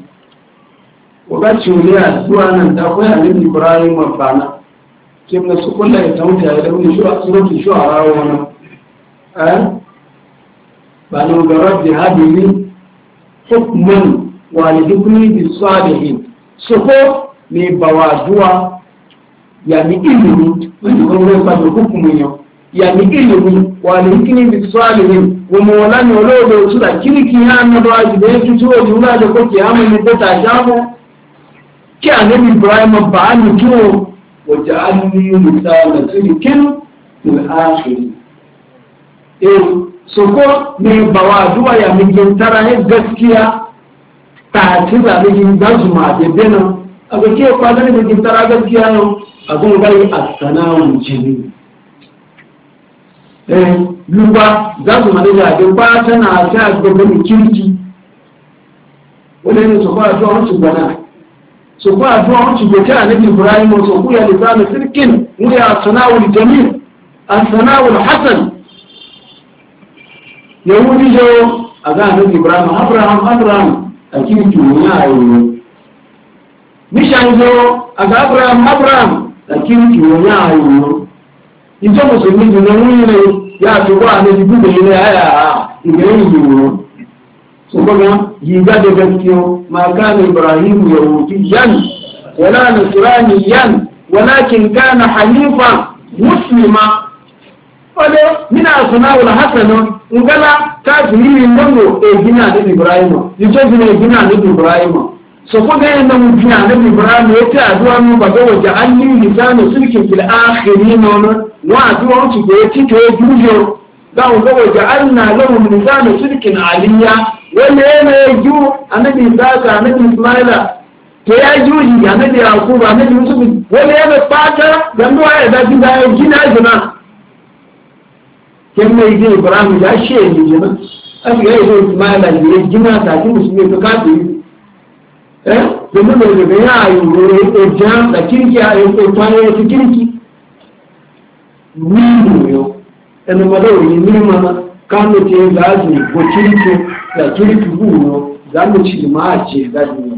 Speaker 1: وقت شوليا سوانا دخل على إبراهيم وفانا كم نسقول لا يتمتع لهم شو أصله شو عراونا أه بانو برد هذه حكما والدكني بالصالحين سقو من بوادوا يعني إلمي ويقولون بانو حكمي يعني إلمي والدكني بالصالحين ومولاني ولو بوصلا كيركي هانا بواجب يكتوى جولا لكوكي هانا من بيتا جامو كان إبراهيم بانو كيو وجعلني لسان صدق في الآخر إيه سوكو من بوادوا يا من جنترا gaskiya ta ci da min dazuma da bena aga ke kwadan da jintara gaskiya no abun bai as-sanawu jini eh luba dazuma da da ba tana ta gaban kirki wannan su ba zuwa su gana su ba zuwa wuce gote a nabi Ibrahim su kuya lisanin sirkin wuya sana'ul jamil an sana'ul hasan yahudi jo a ga nabi Ibrahim Abraham Abraham a kirki ne a yi mishan jo a ga Abraham Abraham a kirki ne a yi ita musulmi da nan ne ya tuba a nabi gudu ne ya ya ibrahim ne سبحانه يجاد بكيو ما كان إبراهيم يهوديا ولا نصرانيا ولكن كان حنيفا مسلما ولو من أصناع الحسن وقال كافرين منه إبنا نبي إبراهيم يجوزنا إبنا نبي إبراهيم سبحانه إنه إبنا نبي إبراهيم يتعدوا أنه بقى وجعلني لسان صدق في الآخرين وعدوا أنه بيتي توجيه قالوا لو جعلنا لهم لسان صدق عليا wanda yana ya ju annabi Isaka annabi Ismaila to ya juji annabi Yaqub annabi Yusuf wanda yana fata gando ya da gida ya gina gina kemme yake Ibrahim ya she ni jina aka yi zo ismaila da ya gina ta ki musulmi to kafiri eh domin da daga ya yi wuri ko jan da kirki a yi ko tani ya ci kirki ni yo ene malawi ni ma kano ce da ji ko kirki da kirki buno za mu ci ma ce da ni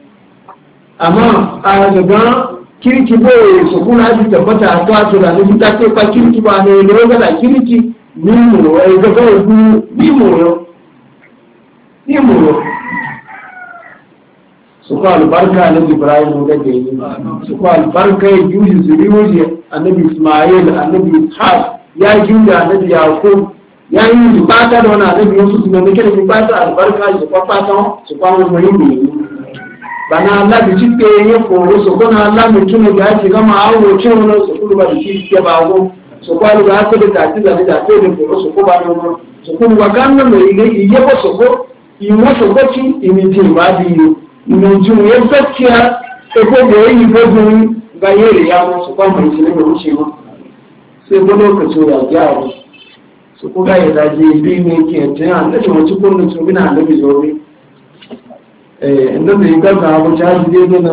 Speaker 1: amma a daga kirki boye su kuna ji tabbata a kwato da ni ta ce fa kirki ba ne ne ga kirki ni mu ai ga ga ku ni mu yo ni mu yo su ko albarka na Ibrahim da ke yi su ko albarka ya yuji zuriyoyi annabi Ismail annabi Ishaq ya jinda annabi Yaqub ya yi zubata da wani annabi Yusuf ne ne kake zubata albarka su ko fata su ko mai ne bana Allah da cike ya koro su ko na Allah mutum da ya shiga ma awo cin wannan su kuma da shi ke ba go su ko ga haka da tati da da ko da koro su ko ba no su ko wa kan nan mai yi ya ko su ko yi mo su ko ci imi ti ba di ìmọ̀jú yẹn fẹ́kíá ẹgbẹ́gbẹ́ èyí gbẹ́gbẹ́ ga yẹ́rẹ̀ ya mọ́ sọpá mọ̀ ìṣẹ́lẹ̀ mọ̀ ṣe mọ́ sí ẹgbẹ́ lókàtí ìyàjá rẹ̀ sọpọ́ ga ìdájí ibi ní kí ẹ̀tẹ́ àlẹ́bẹ̀ wọn tí kó ní tún bí náà lẹ́bẹ̀ lórí ẹ̀ẹ́dẹ́gbẹ̀ ìgbàgbà àbújá jíde nínú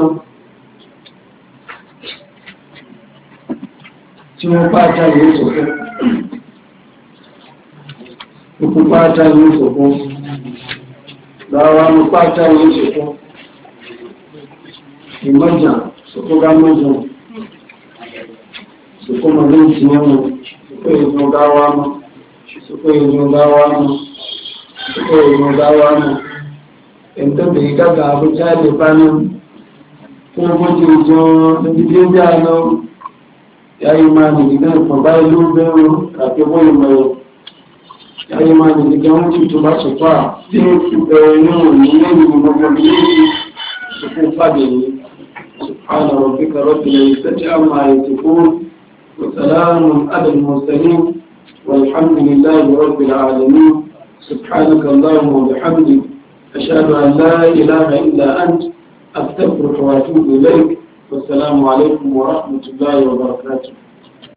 Speaker 1: tí wọ́n pàtà yìí sọ̀kọ́ ikú pàtà yìí sọ̀kọ́ láwa mú pàtà yìí sọ̀kọ́ ìmọ̀jà sọ́kọ́gá mọ́jà sọ́kọ́ mọ̀lẹ́ ìtìyàmọ̀ sọ́kọ́ ìjọgáwá mọ́ sọ́kọ́ ìjọgáwá mọ́ sọ́kọ́ ìjọgáwá mọ́ ẹ̀ntọ́bẹ̀ ìgbàgbà àbújá lè bá náà fún ọmọ tí ó jọ níbi tí ó jẹ́ àná yáyí máa nìdí náà pọ̀bá ìlú bẹ́rù àti owó ìmọ̀ ẹ̀ yáyí máa nìdí kí wọ́n ti tó bá sọ̀tọ́ à tí ó fi bẹ̀rẹ̀ náà ní lẹ́yìn gbogbo ilé sọ́kọ́ fàbẹ̀yìn سبحان ربك رب العزة عما يصفون وسلام على المرسلين والحمد لله رب العالمين سبحانك اللهم وبحمدك أشهد أن لا إله إلا أنت أستغفرك وأتوب إليك والسلام عليكم ورحمة الله وبركاته